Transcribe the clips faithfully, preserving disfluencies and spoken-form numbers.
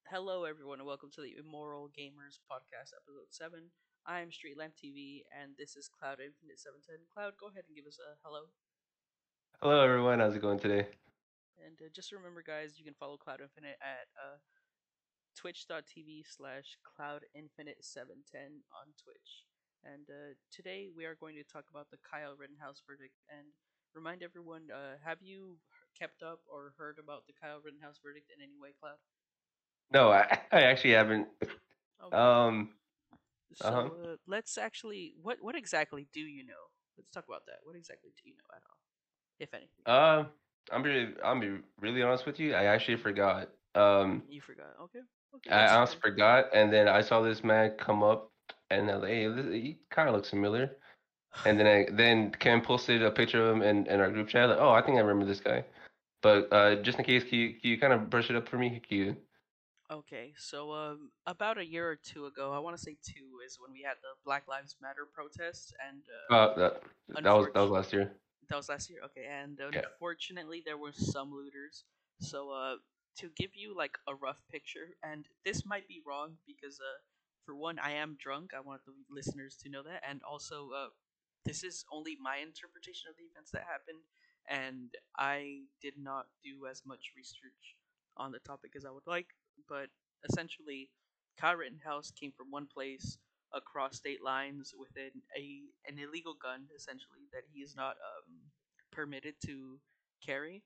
Hello, everyone, and welcome to the Immoral Gamers Podcast, episode seven. I'm Street Lamp T V, and this is Cloud Infinite seven ten. Cloud, go ahead and give us a hello. Hello everyone, how's it going today? And uh, just remember, guys, you can follow Cloud Infinite at uh, twitch.tv slash Cloud Infinite seven ten on Twitch. And uh, today we are going to talk about the Kyle Rittenhouse verdict and remind everyone uh, have you kept up or heard about the Kyle Rittenhouse verdict in any way, Cloud? No, I, I actually haven't. Okay. Um, uh huh. So uh, let's actually what what exactly do you know? Let's talk about that. What exactly do you know at all, if anything? Uh, I'm be I'm be really honest with you. I actually forgot. Um, You forgot. Okay, okay, I that's honestly fair. forgot, and then I saw this man come up, and I was like, hey, this, he kind of looks familiar. And then I then Ken posted a picture of him in, in our group chat. Like, oh, I think I remember this guy. But uh, just in case, can you, can you kind of brush it up for me? Can you? Okay, so um, about a year or two ago, I want to say two is when we had the Black Lives Matter protests, and uh, Uh, that that was that was unfortunately, last year. that was last year. Okay, and Yeah. unfortunately, there were some looters. So, uh, to give you like a rough picture, and this might be wrong because, uh, for one, I am drunk. I want the listeners to know that, and also, uh, this is only my interpretation of the events that happened, and I did not do as much research on the topic as I would like. But essentially, Kyle Rittenhouse came from one place across state lines with an, a an illegal gun, essentially that he is not um, permitted to carry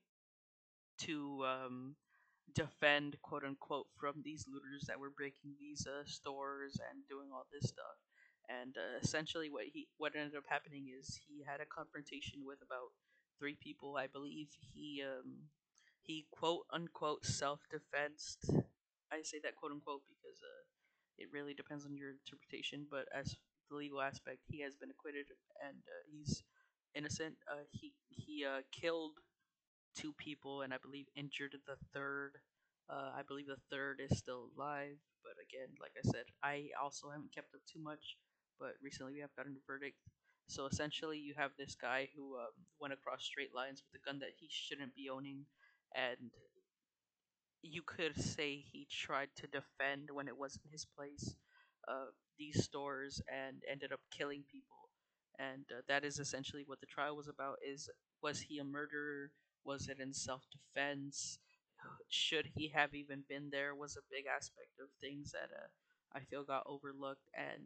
to um, defend quote unquote from these looters that were breaking these uh, stores and doing all this stuff. And uh, essentially, what he what ended up happening is he had a confrontation with about three people. I believe he um, he quote unquote self defensed. I say that quote unquote because uh, it really depends on your interpretation. But as the legal aspect, he has been acquitted and uh, he's innocent. Uh, he he uh, killed two people and I believe injured the third. Uh, I believe the third is still alive. But again, like I said, I also haven't kept up too much. But recently we have gotten a verdict. So essentially, you have this guy who um, went across straight lines with a gun that he shouldn't be owning, and you could say he tried to defend when it wasn't his place uh, these stores and ended up killing people. And uh, that is essentially what the trial was about: is was he a murderer? Was it in self-defense? Should he have even been there? Was a big aspect of things that uh, I feel got overlooked. And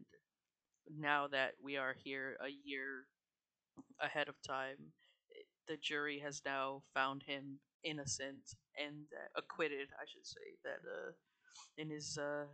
now that we are here a year ahead of time, the jury has now found him innocent and uh, acquitted, I should say, that uh, in his uh,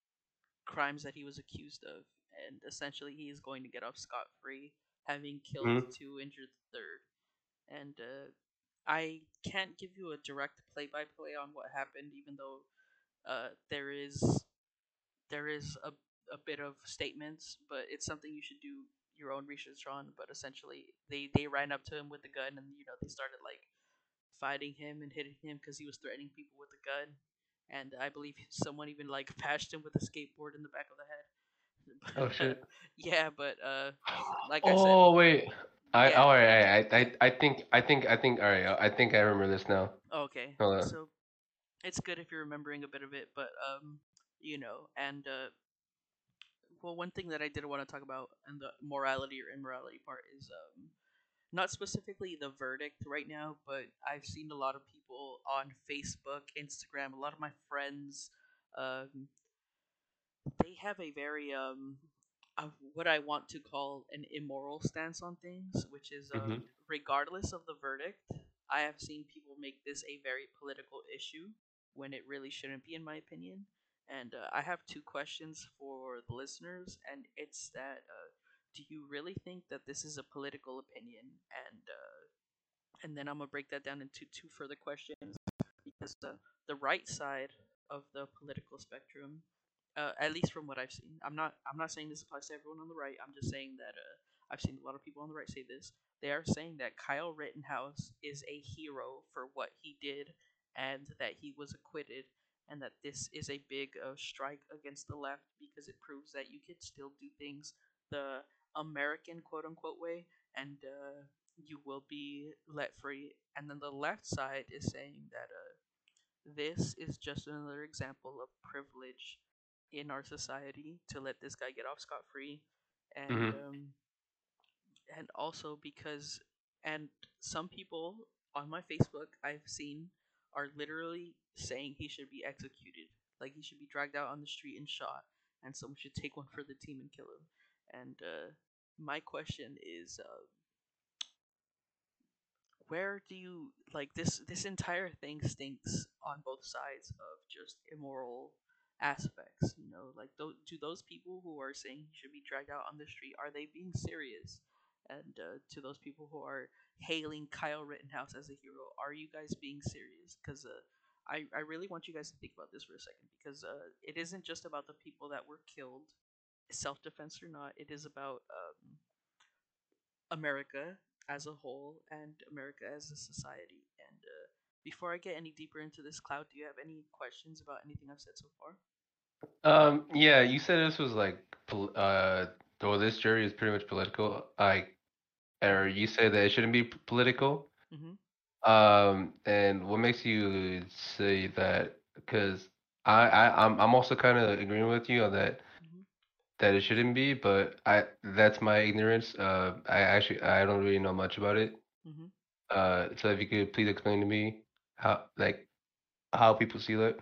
crimes that he was accused of, and essentially he is going to get off scot free, having killed Mm-hmm. two, injured the third. And uh, I can't give you a direct play-by-play on what happened, even though uh, there is there is a a bit of statements, but it's something you should do your own research on. But essentially, they they ran up to him with a gun, and you know they started like fighting him and hitting him because he was threatening people with a gun. And I believe someone even like bashed him with a skateboard in the back of the Oh head. But uh, shit. yeah, but uh, like I said, Oh wait. I yeah, all right. I I I think I think I think all right. I think I remember this now. okay. Hold on. So it's good if you're remembering a bit of it, but um, you know, and uh, well, one thing that I did want to talk about and the morality or immorality part is um, not specifically the verdict right now, but I've seen a lot of people on Facebook, Instagram, a lot of my friends, um, they have a very um, uh, what I want to call an immoral stance on things, which is um, Mhm. regardless of the verdict, I have seen people make this a very political issue when it really shouldn't be, in my opinion. And uh, I have two questions for the listeners, and it's that uh, do you really think that this is a political opinion? And uh, and then I'm gonna break that down into two further questions because the the right side of the political spectrum, uh, at least from what I've seen, I'm not I'm not saying this applies to everyone on the right. I'm just saying that uh, I've seen a lot of people on the right say this. They are saying that Kyle Rittenhouse is a hero for what he did, and that he was acquitted, and that this is a big uh, strike against the left because it proves that you can still do things the American quote unquote way, and uh, you will be let free. And then the left side is saying that uh, this is just another example of privilege in our society to let this guy get off scot free, and Hmm. um, and also because and some people on my Facebook I've seen are literally saying he should be executed, like he should be dragged out on the street and shot, and someone should take one for the team and kill him. And uh, my question is, uh, where do you like this this entire thing stinks on both sides of just immoral aspects, you know, like those do those people who are saying he should be dragged out on the street, are they being serious? And uh, to those people who are hailing Kyle Rittenhouse as a hero, are you guys being serious? Because uh, I, I really want you guys to think about this for a second, because uh, it isn't just about the people that were killed, self-defense or not. It is about um, America as a whole and America as a society. And uh, before I get any deeper into this, Cloud, do you have any questions about anything I've said so far? Um, yeah, you said this was like, pol- uh, well, this jury is pretty much political. Like, or Mm-hmm. you say that it shouldn't be p- political. Mm-hmm. Um, and what makes you say that? Because I, I, I'm, I'm also kind of agreeing with you on that, Mm-hmm. that it shouldn't be, but I, that's my ignorance. Uh, I actually, I don't really know much about it. Mm-hmm. Uh, so if you could please explain to me how, like, how people see that,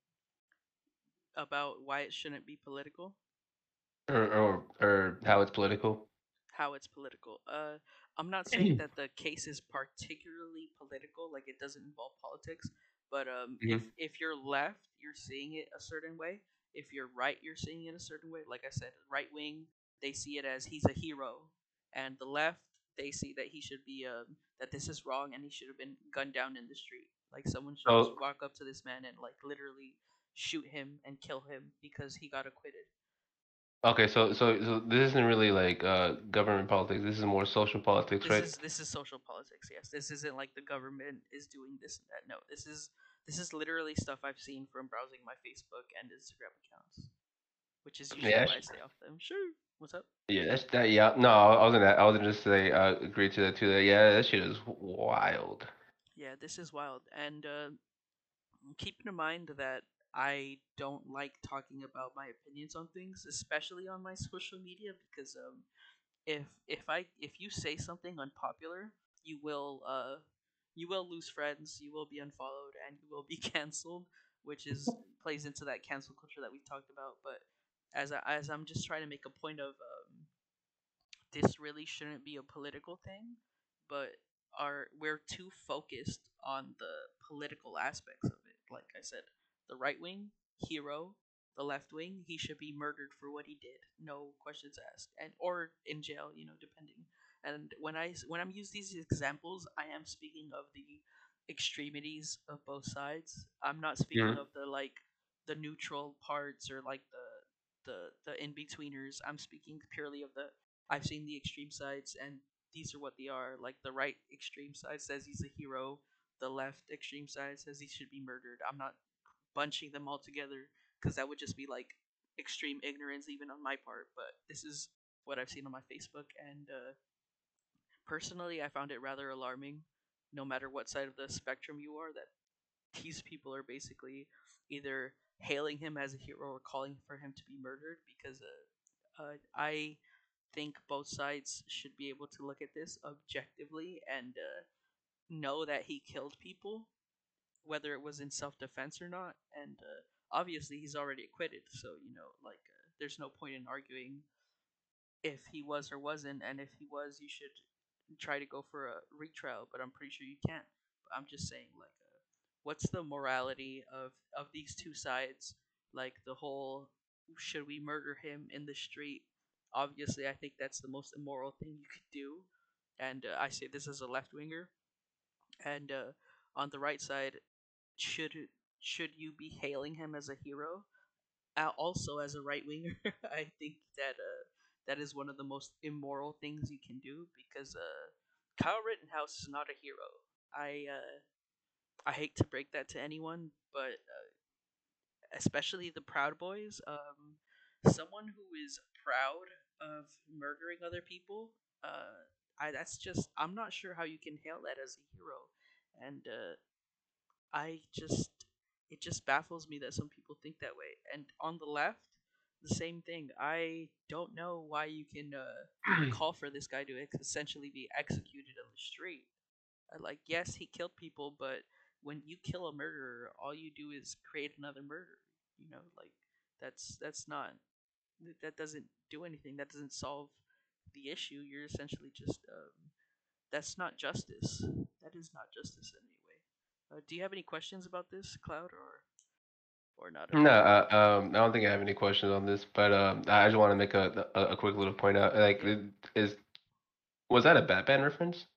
About why it shouldn't be political, or, or, or how it's political. how it's political. Uh, I'm not saying that the case is particularly political, like it doesn't involve politics. But um, if Hmm. if you're left, you're seeing it a certain way. If you're right, you're seeing it a certain way. Like I said, right wing, they see it as he's a hero, and the left, they see that he should be um, that this is wrong and he should have been gunned down in the street. Like someone should just So, walk up to this man and like literally shoot him and kill him because he got acquitted. okay, so so so this isn't really like uh government politics. This is more social politics, This right? is this is social politics. Yes, this isn't like the government is doing this and that. No, this is this is literally stuff I've seen from browsing my Facebook and Instagram accounts, which is usually Yeah, why I stay off them. Sure. What's up? yeah, that's that. Yeah, no, I was gonna, I was gonna just say, uh, agree to that too. That yeah, that shit is wild. Yeah, this is wild. And uh, keeping in mind that I don't like talking about my opinions on things, especially on my social media, because um, if if I if you say something unpopular, you will uh you will lose friends, you will be unfollowed, and you will be canceled, which is plays into that cancel culture that we talked about. But as I, as I'm just trying to make a point of um, this really shouldn't be a political thing, but are we're too focused on the political aspects of it. Like I said, the right wing hero, the left wing he should be murdered for what he did, no questions asked, and or in jail, you know, depending. And when I when I'm using these examples, I am speaking of the extremities of both sides. I'm not speaking Hmm. of the like the neutral parts or like the the the in betweeners. I'm speaking purely of the I've seen the extreme sides, and these are what they are. Like the right extreme side says he's a hero, the left extreme side says he should be murdered. I'm not bunching them all together because that would just be like extreme ignorance even on my part. But this is what I've seen on my Facebook, and uh, personally, I found it rather alarming. No matter what side of the spectrum you are, that these people are basically either hailing him as a hero or calling for him to be murdered because uh, uh, I think both sides should be able to look at this objectively and uh, know that he killed people, whether it was in self defense or not. And uh, obviously, he's already acquitted, so you know, like, uh, there's no point in arguing if he was or wasn't. And if he was, you should try to go for a retrial. But I'm pretty sure you can't. But I'm just saying, like, uh, what's the morality of of these two sides? Like the whole, should we murder him in the street? Obviously, I think that's the most immoral thing you could do, and uh, I say this as a left winger. And uh, on the right side, should should you be hailing him as a hero? Uh, also, as a right winger, I think that uh, that is one of the most immoral things you can do because uh, Kyle Rittenhouse is not a hero. I uh, I hate to break that to anyone, but uh, especially the Proud Boys, um, someone who is proud of murdering other people, uh, I that's just I'm not sure how you can hail that as a hero, and uh, I just it just baffles me that some people think that way. And on the left, the same thing. I don't know why you can uh, call for this guy to ex- essentially be executed on the street. Uh, Like, yes, he killed people, but when you kill a murderer, all you do is create another murder. You know, like that's that's not that doesn't do anything. That doesn't solve the issue. You're essentially just um, that's not justice. That is not justice in any way. Uh, do you have any questions about this, Cloud, or or not at No, all? uh, um, I don't think I have any questions on this, but um, I just want to make a, a a quick little point out. Like, Yeah, it- is was that a Batman reference?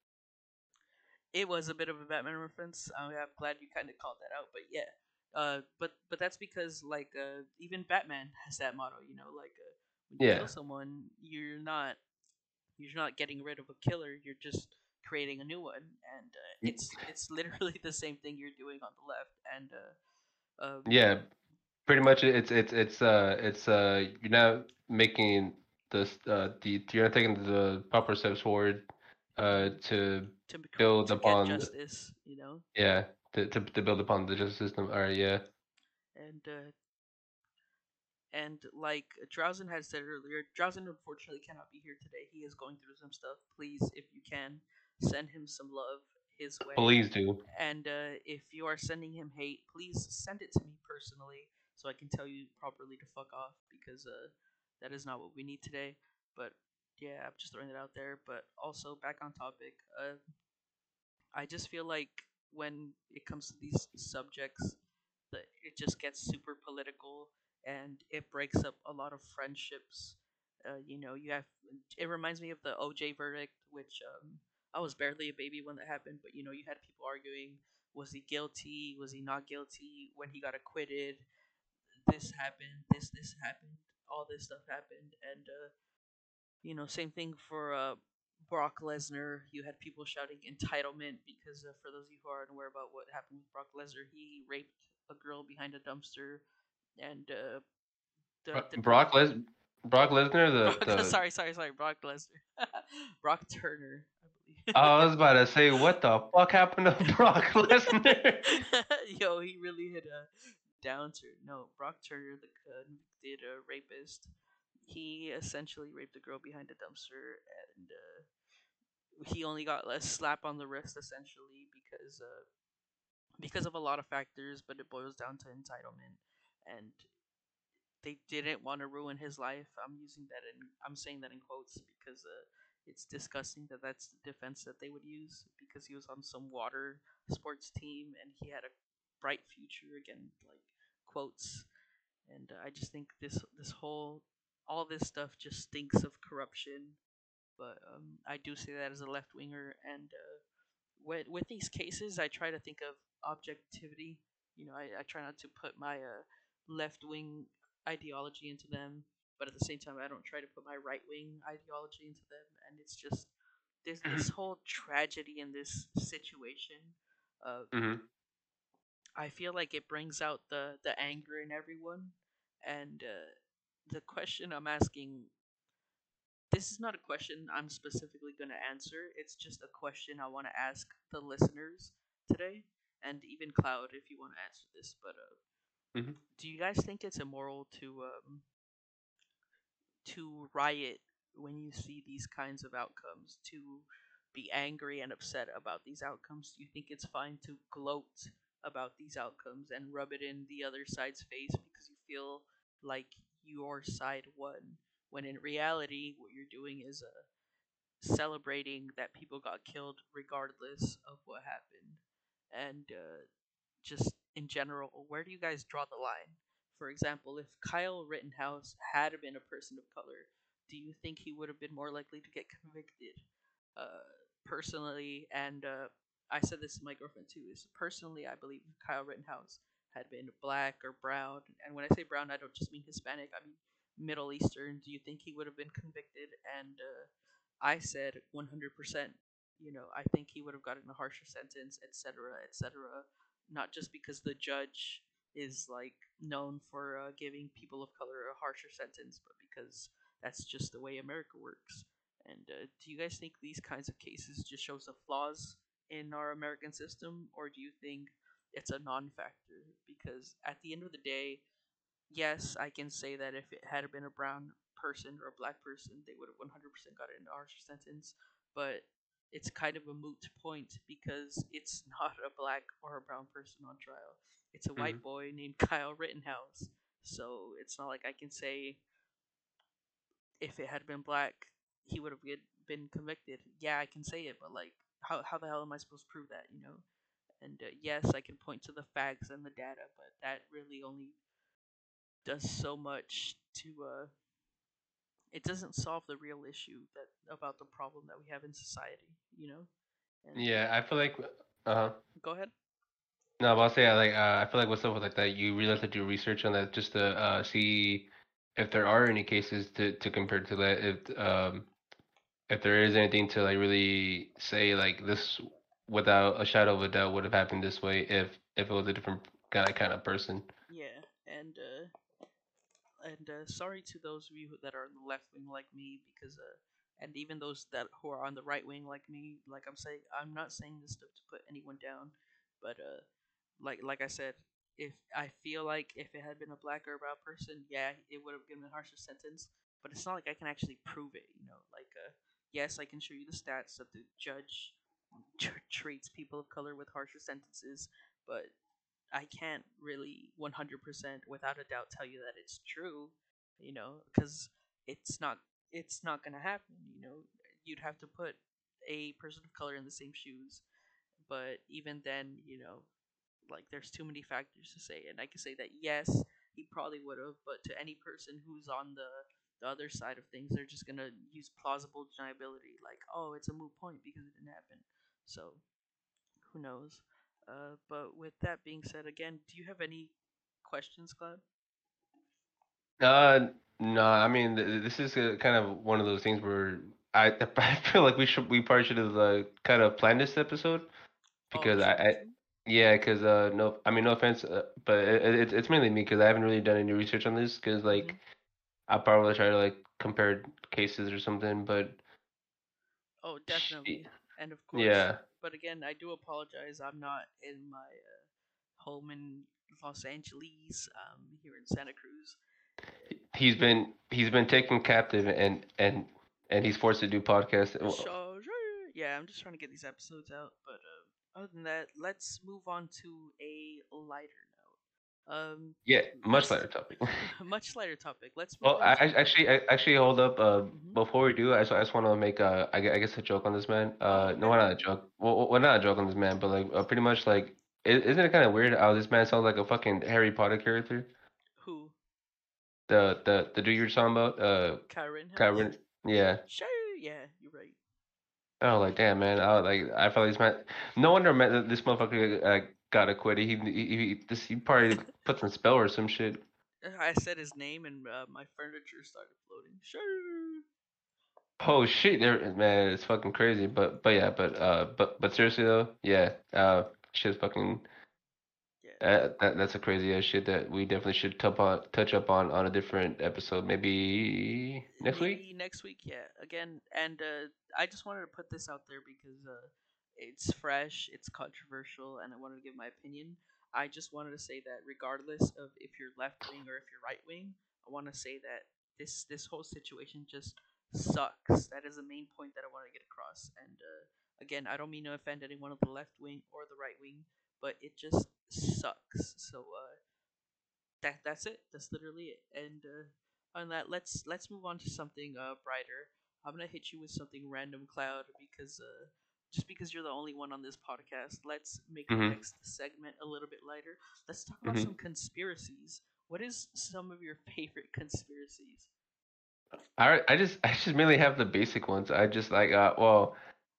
it was a bit of a Batman reference. I'm glad you kind of called that out, but yeah. Uh, but but that's because like uh, even Batman has that motto, you know, like uh, when you kill Yeah. someone, you're not you're not getting rid of a killer, you're just creating a new one, and uh, Y- it's it's literally the same thing you're doing on the left, and uh, um, Yeah, pretty much it's it's it's uh it's uh you're not making this uh the you're not taking the proper steps forward uh mhm, to to build to get upon justice, you know, yeah to to, to build upon the justice system. All right, yeah. and uh, and like Drowsen had said earlier, Drowsen unfortunately cannot be here today. He is going through some stuff. Please, if you can, send him some love his way. Please do. And uh, if you are sending him hate, please send it to me personally so I can tell you properly to fuck off because uh, that is not what we need today. But yeah, I'm just throwing it out there. But also back on topic, uh, I just feel like when it comes to these subjects, that it just gets super political and it breaks up a lot of friendships. Uh, you know, you have it reminds me of the O J verdict, which um, I was barely a baby when that happened, but you know, you had people arguing: was he guilty? Was he not guilty? When he got acquitted, this happened. This this happened. All this stuff happened, and uh, you know, same thing for uh, Brock Lesnar. You had people shouting entitlement because, uh, for those of you who are unaware about what happened with Brock Lesnar, he raped a girl behind a dumpster, and uh, the Bro- the Brock Les Brock Lesnar the Brock. the Sorry, sorry, sorry. Brock Lesnar, Brock Turner, I oh, I believe. was about to say what the fuck happened to Brock Lesnar? Yo, he really hit a downturn. No, Brock Turner, the convicted uh, rapist, he essentially raped a girl behind a dumpster, and uh, he only got a slap on the wrist essentially because uh, because of a lot of factors, but it boils down to entitlement, and they didn't want to ruin his life. I'm using that in I'm saying that in quotes because uh, it's disgusting that that's the defense that they would use because he was on some water sports team and he had a bright future again, like quotes. And uh, I just think this this whole all this stuff just stinks of corruption. But um, I do say that as a left winger, and uh, with with these cases, I try to think of objectivity. You know, I, I try not to put my uh, left wing ideology into them, but at the same time, I don't try to put my right wing ideology into them. And it's just there's this whole tragedy in this situation. Uh, hmm I feel like it brings out the the anger in everyone, and uh, the question I'm asking, this is not a question I'm specifically going to answer. It's just a question I want to ask the listeners today, and even Cloud, if you want to answer this. But uh, hmm do you guys think it's immoral to um, to riot when you see these kinds of outcomes? To be angry and upset about these outcomes? Do you think it's fine to gloat about these outcomes and rub it in the other side's face because you feel like your side won? When in reality, what you're doing is uh, celebrating that people got killed regardless of what happened. And uh, just in general, where do you guys draw the line? For example, if Kyle Rittenhouse had been a person of color, do you think he would have been more likely to get convicted? Uh, Personally, and uh, I said this to my girlfriend too, is personally, I believe if Kyle Rittenhouse had been black or brown, and when I say brown, I don't just mean Hispanic, I mean Middle Eastern, do you think he would have been convicted? And uh, I said one hundred percent. You know, I think he would have gotten a harsher sentence, et cetera, et cetera. Not just because the judge is like known for uh, giving people of color a harsher sentence, but because that's just the way America works. And uh, do you guys think these kinds of cases just shows the flaws in our American system, or do you think it's a non-factor because at the end of the day, yes, I can say that if it had been a brown person or a black person, they would have one hundred percent gotten a harsher sentence. But it's kind of a moot point because it's not a black or a brown person on trial. It's a Mm-hmm. white boy named Kyle Rittenhouse. So it's not like I can say if it had been black, he would have get, been convicted. Yeah, I can say it, but like, how how the hell am I supposed to prove that? You know? And uh, yes, I can point to the facts and the data, but that really only does so much to uh it doesn't solve the real issue that about the problem that we have in society, you know? And uh, Yeah, I feel like. Uh huh. go ahead. No, but I'll say uh, like uh, I feel like with stuff like that, you really have to do research on that just to uh, see if there are any cases to, to compare to that. If um if there is anything to like really say like this without a shadow of a doubt would have happened this way if if it was a different kind of kind of person. Yeah, and uh and uh, sorry to those of you that are on the left wing like me because uh and even those that who are on the right wing like me, like I'm saying, I'm not saying this stuff to put anyone down, but uh like like I said, if I feel like if it had been a black or a brown person, yeah, it would have given a harsher sentence. But it's not like I can actually prove it. You know, like uh, yes, I can show you the stats that the judge tr- treats people of color with harsher sentences, but I can't really one hundred percent without a doubt tell you that it's true. You know, because it's not it's not gonna happen. You know, you'd have to put a person of color in the same shoes, but even then, you know, like there's too many factors to say, and I can say that yes, he probably would have, but to any person who's on the the other side of things, they're just gonna use plausible deniability, like oh, it's a moot point because it didn't happen. So who knows? Uh, but with that being said, again, do you have any questions, Cloud? Uh, no, I mean th- this is uh kind of one of those things where I I feel like we should we probably should have uh, kind of planned this episode Oh, because I, true, I true. yeah, because uh no, I mean no offense, uh, but it, it, it's it's mainly me because I haven't really done any research on this because Mm-hmm. like I probably try to like compare cases or something, but Oh, she, definitely, and of course, yeah, but again, I do apologize. I'm not in my uh, home in Los Angeles. Um, here in Santa Cruz. he's been he's been taken captive and and and he's forced to do podcasts. Charge. Yeah, I'm just trying to get these episodes out. But uh, other than that, let's move on to a lighter note. Um, Yeah, much let's lighter topic. much lighter topic. Let's move Well, on I, to. I actually, I, actually, hold up. Uh, Hmm. before we do, I just, I just want to make a, I gue- I guess a joke on this man. Oh, Uh, no, okay. not a joke. Well, well, well, not a joke on this man, but like, uh, pretty much like, i- isn't it kind of weird how this man sounds like a fucking Harry Potter character? Who? The, the, the dude you're talking about, uh, Karen House. Kyron. Yeah. Sure. Yeah, you're right. Oh, like damn, man. I was like, I felt like this man. No wonder man, that this motherfucker uh, got acquitted. He, he, he, this, he probably put some spell or some shit. I said his name and uh, my furniture started floating. Sure. Oh shit, there, man, it's fucking crazy. But but yeah, but uh, but but seriously though, yeah, uh, shit's fucking. Yeah. Uh, that that's a crazy ass shit that we definitely should touch on touch up on on a different episode, maybe next week. Maybe next week, yeah. Again, and uh, I just wanted to put this out there because uh, it's fresh, it's controversial, and I wanted to give my opinion. I just wanted to say that regardless of if you're left wing or if you're right wing, I want to say that this this whole situation just sucks. That is the main point that I want to get across. And uh, again, I don't mean to offend anyone of the left wing or the right wing, but it just sucks. So uh, that that's it. That's literally it. And uh, on that, let's let's move on to something uh, brighter. I'm gonna hit you with something random, Cloud, because uh, just because you're the only one on this podcast, let's make the Mhm. next segment a little bit lighter. Let's talk about some Mhm. conspiracies. What is some of your favorite conspiracies? I I just I just mainly have the basic ones. I just like uh well,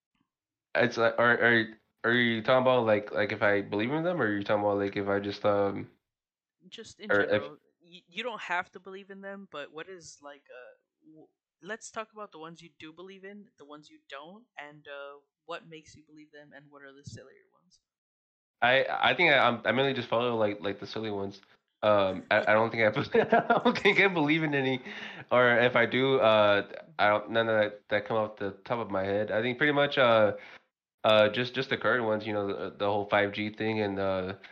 it's like are are are you talking about like like if I believe in them, or are you talking about like if I just um Just in or if general, you, you don't have to believe in them, but what is like uh w- let's talk about the ones you do believe in, the ones you don't, and uh what makes you believe them and what are the sillier ones. I I think I I'm, I mainly just follow like like the silly ones. Um, I, I don't think I I don't think I believe in any, or if I do, uh, I don't none of that that come off the top of my head. I think pretty much uh uh just just the current ones, you know, the, the whole five G thing and uh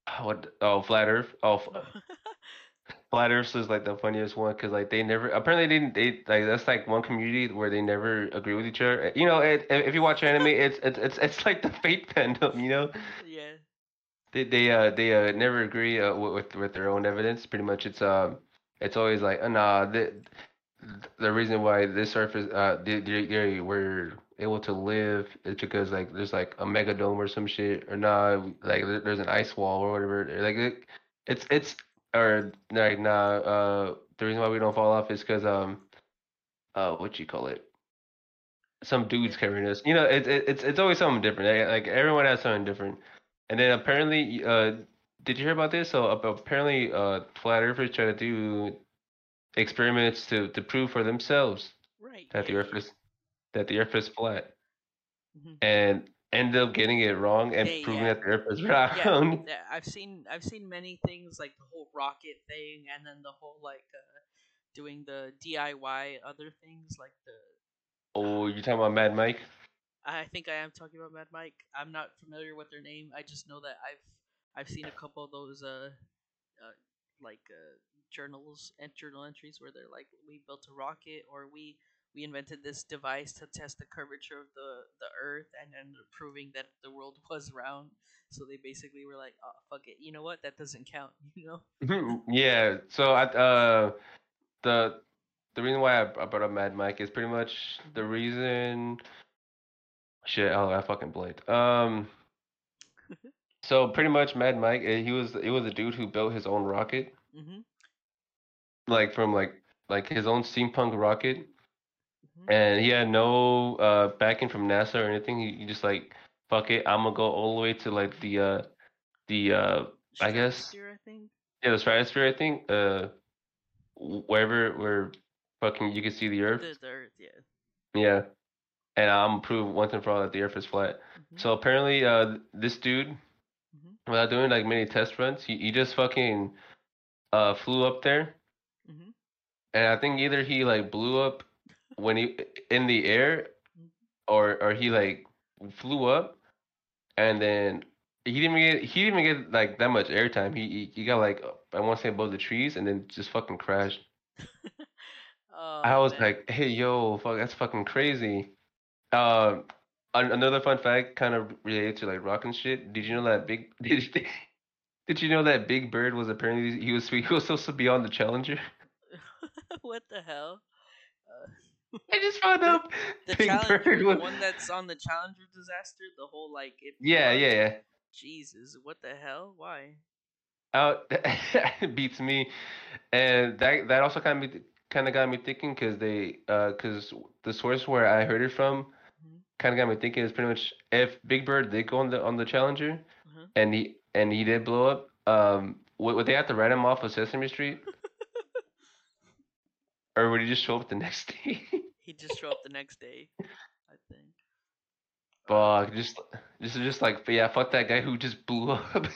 what? Oh, flat Earth. Oh, f- flat Earth is like the funniest one because like they never apparently they didn't they like that's like one community where they never agree with each other. You know, it, if you watch anime, it's it's it's it's like the Fate fandom. You know, Yeah. they they uh they uh never agree uh, with with with their own evidence. Pretty much, it's um it's always like uh, nah the the reason why this Earth is uh they, they, they we're able to live is because like there's like a megadome or some shit or nah like there- there's an ice wall or whatever like it, it's it's or like nah uh the reason why we don't fall off is because um uh what you call it some Yeah. dudes carrying us. You know, it, it, it's it's always something different. Like, like everyone has something different. And then apparently, uh, did you hear about this? So ap- apparently, uh, flat earthers try to do experiments to to prove for themselves Right. that Yeah. the Earth Yeah. is that the Earth is flat, Hmm. and end up getting it wrong and They proving yeah. that the Earth is Yeah. round. Yeah, I've seen I've seen many things like the whole rocket thing, and then the whole like uh, doing the D I Y other things like the. Oh, Uh, you talking about Mad Mike? I think I am talking about Mad Mike. I'm not familiar with their name. I just know that I've I've seen a couple of those uh, uh like uh, journals and journal entries where they're like we built a rocket or we we invented this device to test the curvature of the the Earth and ended up proving that the world was round. So they basically were like, oh fuck it, you know what? That doesn't count. You know? Yeah. So I uh the the reason why I, I brought up Mad Mike is pretty much the Hmm. reason. Shit. Oh, I fucking blanked. Um. So pretty much, Mad Mike, eh, he was it was a dude who built his own rocket, Hmm. like from like like his own steampunk rocket, Hmm. and he had no uh backing from NASA or anything. He, he just like fuck it, I'm gonna go all the way to like the uh the uh I guess Stratosphere, I think. yeah the stratosphere I think uh wherever where fucking you can see the Earth. The the Earth, yeah. Yeah, and I'm gonna prove once and for all that the Earth is flat. Hmm. So apparently, uh, this dude, Hmm. without doing like many test runs, he, he just fucking uh flew up there. Hmm. And I think either he like blew up when he in the air, or or he like flew up and then he didn't even get he didn't even get like that much airtime. He he, he got like I want to say above the trees and then just fucking crashed. I Oh was man. like, hey yo, fuck, that's fucking crazy. Um, an- another fun fact, kind of related to like rock and shit. Did you know Hmm. that big did you, did you know that Big Bird was apparently he was he was supposed to be on the Challenger? What the hell? Uh, I just found the out the Big Bird Challenger, the was one that's on the Challenger disaster, the whole like it blew yeah up. yeah yeah. Jesus, what the hell? Why? Out beats me, and that that also kind of kind of got me thinking because they uh because the source where I heard it from Hmm. kind of got me thinking is pretty much if Big Bird did go on the on the Challenger Uh-huh. and he and he did blow up, um would, would they have to write him off of Sesame Street or would he just show up the next day? He'd just show up the next day, I think. Uh, Fuck, just just just like yeah, fuck that guy who just blew up.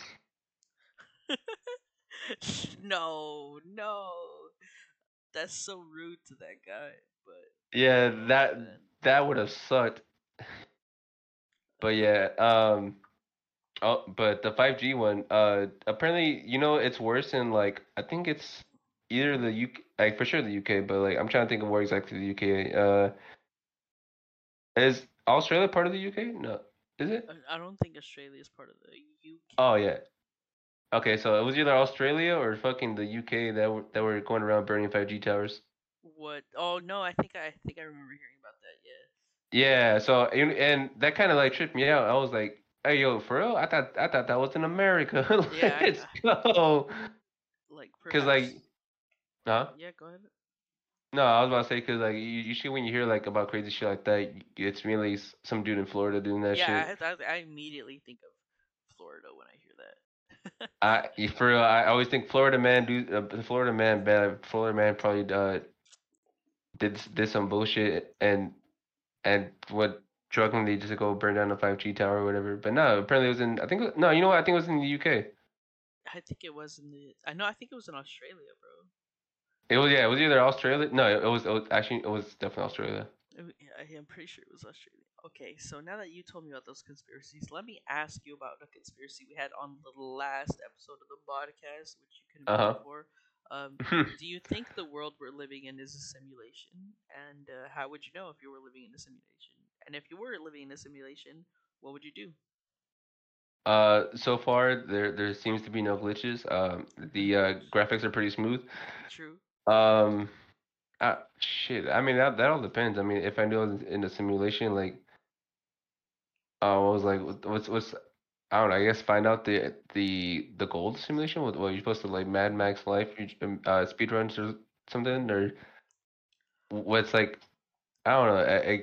no, no, that's so rude to that guy. But Yeah, oh that man, that would have sucked. But yeah, um. Oh, but the five G one, uh, apparently, you know, it's worse in like I think it's either the U K, like for sure the U K, but like I'm trying to think of where exactly the U K. Uh, is Australia part of the U K? No, is it? I, I don't think Australia is part of the Oh U K. yeah. Okay, so it was either Australia or fucking the U K that were that were going around burning five G towers. What? Oh no, I think I think I remember hearing about that. Yeah, so and, and that kind of like tripped me out. I was like, "Hey, yo, for real? I thought I thought that was in America. Yeah, yeah. Let's I, go." like Cause like, perhaps. huh? Yeah, go ahead. No, I was about to say because like you, usually when you hear like about crazy shit like that, y- it's really s- some dude in Florida doing that shit. Yeah, I, I, I immediately think of Florida when I hear that. I y- for real, I always think Florida man do uh, the Florida man bad. Florida man probably uh did s- did some bullshit and and what drunkenly just go burn down a five G tower or whatever. But no, apparently it was in I think it was- no, you know what? I think it was in the U K. I think it was in the. I know. I think it was in Australia, bro. It was yeah, it was either Australia. No, it was, it was actually it was definitely Australia. Oh, yeah, I am pretty sure it was Australia. Okay, so now that you told me about those conspiracies, let me ask you about a conspiracy we had on the last episode of the podcast, which you couldn't be there Uh for. Um, huh. do you think the world we're living in is a simulation? And uh, how would you know if you were living in a simulation? And if you were living in a simulation, what would you do? Uh, so far there there seems to be no glitches. Um, Mm-hmm. the uh, graphics are pretty smooth. True. Um, uh, shit. I mean that that all depends. I mean, if I knew I was in a simulation, like, uh, I was like, what- what's what's I don't know. I guess find out the the the gold simulation. What, what you're supposed to like Mad Max Life, you, um, uh, speedruns or something, or what's like I don't know. I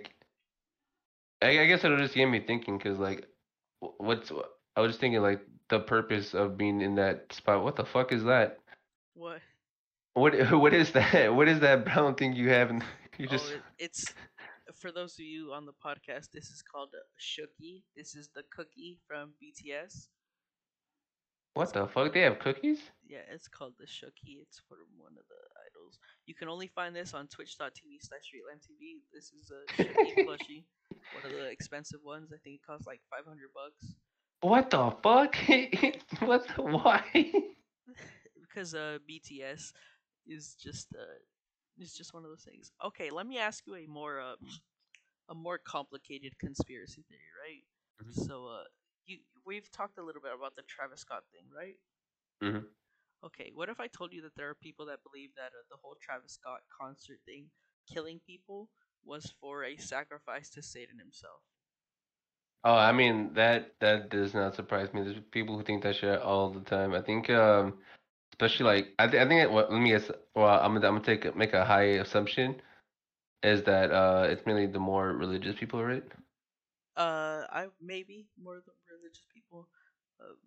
I, I guess it'll just get me thinking because like, wh- what's I was just thinking like the purpose of being in that spot. What the fuck is that? What? What what is that? What is that brown thing you have? And you Oh, just it, it's for those of you on the podcast. This is called a Shookie. This is the cookie from B T S. what It's the fuck? They have cookies? Yeah, it's called the Shookie. It's from one of the idols. You can only find this on twitch.tv slash streetlamtv. This is a Shookie plushie. One of the expensive ones. I think it costs like five hundred bucks. What the fuck? What? The, why? Because uh, B T S is just uh, is just one of those things. Okay, let me ask you a more uh, a more complicated conspiracy theory, right? So uh, you we've talked a little bit about the Travis Scott thing, right? Mm-hmm. Okay, what if I told you that there are people that believe that uh, the whole Travis Scott concert thing, killing people, was for a sacrifice to Satan himself? Oh, I mean that that does not surprise me. There's people who think that shit all the time. I think um especially like I, th- I think it, well, let me guess. Well, I'm gonna I'm gonna take make a high assumption is that uh it's mainly the more religious people, right? Uh, I maybe more than religious people, um,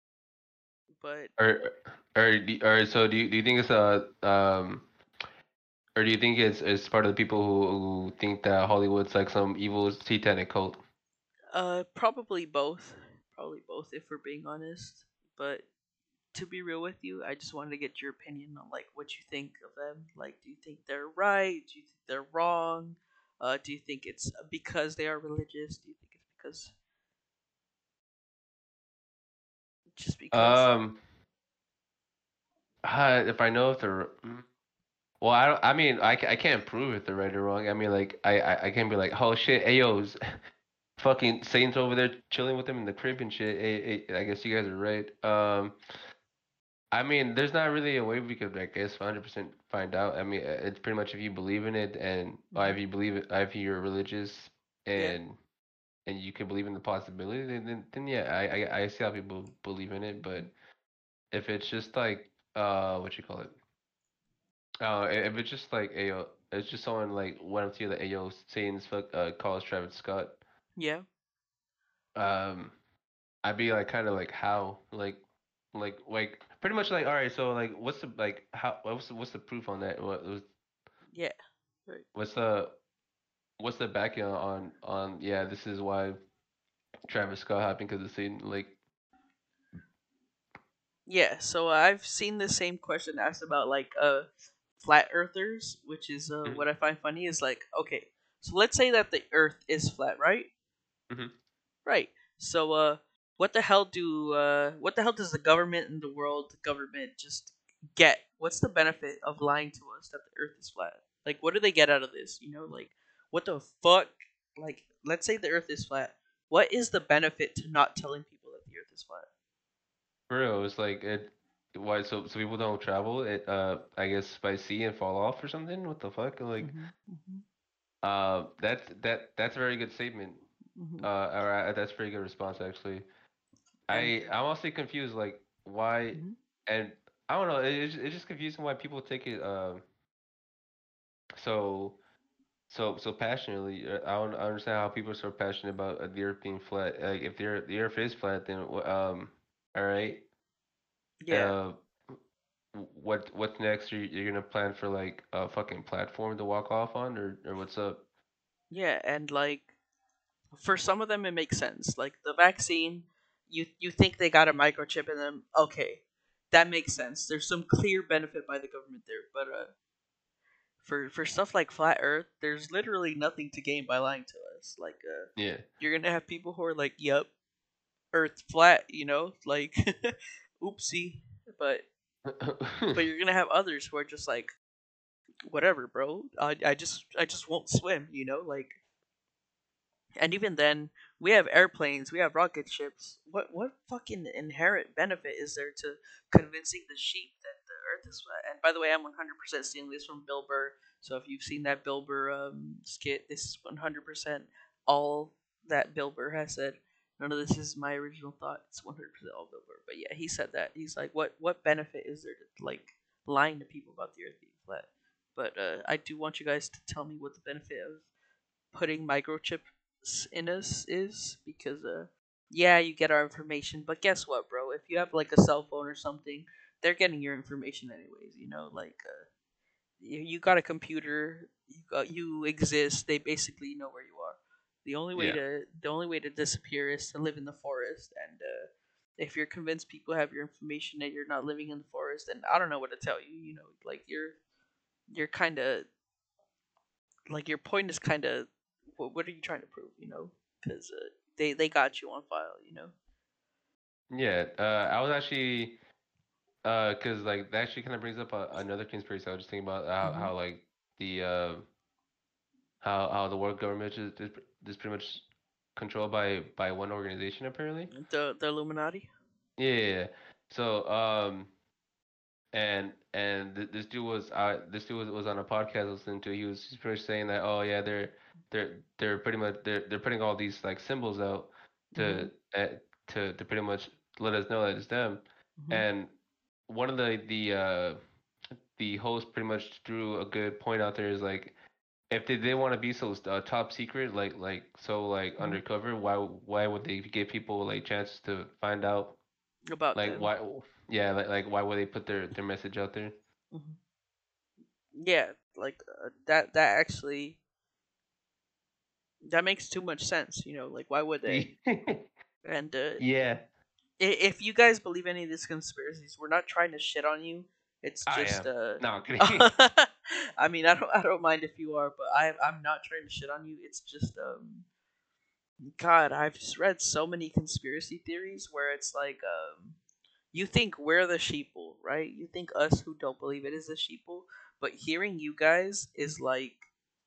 but Or or do- or so do you do you think it's a um or do you think it's it's part of the people who who think that Hollywood's like some evil satanic cult? uh, probably both. Probably both, if we're being honest. But to be real with you, I just wanted to get your opinion on like what you think of them. Like, do you think they're right? Do you think they're wrong? Uh, do you think it's because they are religious? Do you think it's because just because? Um, uh, if I know if they're mm, well, I don't. I mean, I, ca- I can't prove if they're right or wrong. I mean, like I I, I can't be like, oh shit, Ayo's fucking Satan's over there chilling with him in the crib and shit. Hey, hey, I guess you guys are right. Um, I mean, there's not really a way we could, I guess, one hundred percent find out. I mean, uh, it's pretty much if you believe in it and or Hmm. if you believe it, if you're religious Yeah, and and you can believe in the possibility, then then, then yeah, I, I I see how people believe in it. But if it's just like uh, what you call it? Uh, if it's just like Ayo, it's just someone like went up to you that Ayo Satan's fuck uh calls Travis Scott. yeah, Um, I'd be like kind of like how like like like pretty much like all right, so like what's the like how what's the, what's the proof on that? What was yeah. Right. what's the what's the backing on on yeah, this is why Travis Scott happened because of Satan, like. Yeah, so I've seen the same question asked about like uh flat earthers, which is uh, Mhm, what I find funny is like, okay, so let's say that the earth is flat, right? mhm. Right. So uh what the hell do uh what the hell does the government and the world government just get? What's the benefit of lying to us that the earth is flat? Like what do they get out of this? You know, like what the fuck? Like let's say the earth is flat. What is the benefit to not telling people that the earth is flat? For real, it's like it why so so people don't travel it uh I guess by sea and fall off or something? What the fuck? Like Mhm. Mhm. uh that's that that's a very good statement. Mhm. Uh, or uh, that's a pretty good response actually. And I I'm also confused like why mhm. and I don't know it, it's it's just confusing why people take it um so so so passionately. Uh, I don't understand how people are so passionate about uh, the Earth being flat. Like if the Earth, the Earth is flat, then wh- um all right. Yeah. Uh, what what's next? Are you, you're gonna plan for like a fucking platform to walk off on, or or what's up? Yeah, and like for some of them it makes sense. Like the vaccine, you you think they got a microchip in them. Okay. That makes sense. There's some clear benefit by the government there, but uh For for stuff like flat Earth, there's literally nothing to gain by lying to us. Like, uh, Yeah. you're gonna have people who are like, "Yup, Earth's flat," you know, like, oopsie. But but you're gonna have others who are just like, whatever, bro. I I just I just won't swim, you know, like. And even then, we have airplanes, we have rocket ships. What what fucking inherent benefit is there to convincing the sheep that the Earth is flat? And by the way, I'm one hundred percent stealing this from Bill Burr. So if you've seen that Bill Burr um, skit, this is one hundred percent all that Bill Burr has said. None of this is my original thought. It's one hundred percent all Bill Burr. But yeah, he said that. He's like, what what benefit is there to like lying to people about the Earth being flat? But uh, I do want you guys to tell me what the benefit of putting microchips in us is, because uh yeah, you get our information, but guess what, bro? If you have like a cell phone or something, they're getting your information anyways, you know, like uh you, you got a computer, you got you exist, they basically know where you are. The only way Yeah. to the only way to disappear is to live in the forest, and uh if you're convinced people have your information and you're not living in the forest, then I don't know what to tell you, you know, like you're you're kind of like your point is kind of what, what are you trying to prove, you know, because uh, they they got you on file, you know. Yeah. Uh, I was actually uh, cause like that actually kind of brings up a, another conspiracy. I was just thinking about how, Hmm. how like the uh how how the world government is is, is pretty much controlled by by one organization apparently. the the Illuminati. Yeah. Yeah, yeah. So um and and th- this dude was uh this dude was, was on a podcast I was listening to. He was he's pretty much saying that, oh yeah, they're they're they're pretty much they're they're putting all these like symbols out Hmm. to uh, to to pretty much let us know that it's them. Hmm. And one of the the uh the host pretty much drew a good point out there is like, if they didn't want to be so uh, top secret, like like so like Hmm. undercover, why why would they give people like chances to find out, About like them. why, yeah, like like why would they put their their message out there? Hmm. Yeah, like uh, that that actually that makes too much sense, you know, like why would they? And uh, Yeah, if you guys believe any of these conspiracies, we're not trying to shit on you. It's I just am. uh No, I'm kidding. I mean, I don't I don't mind if you are, but I I'm not trying to shit on you. It's just um God, I've just read so many conspiracy theories where it's like um you think we're the sheeple, right? You think us who don't believe it is the sheeple, but hearing you guys is like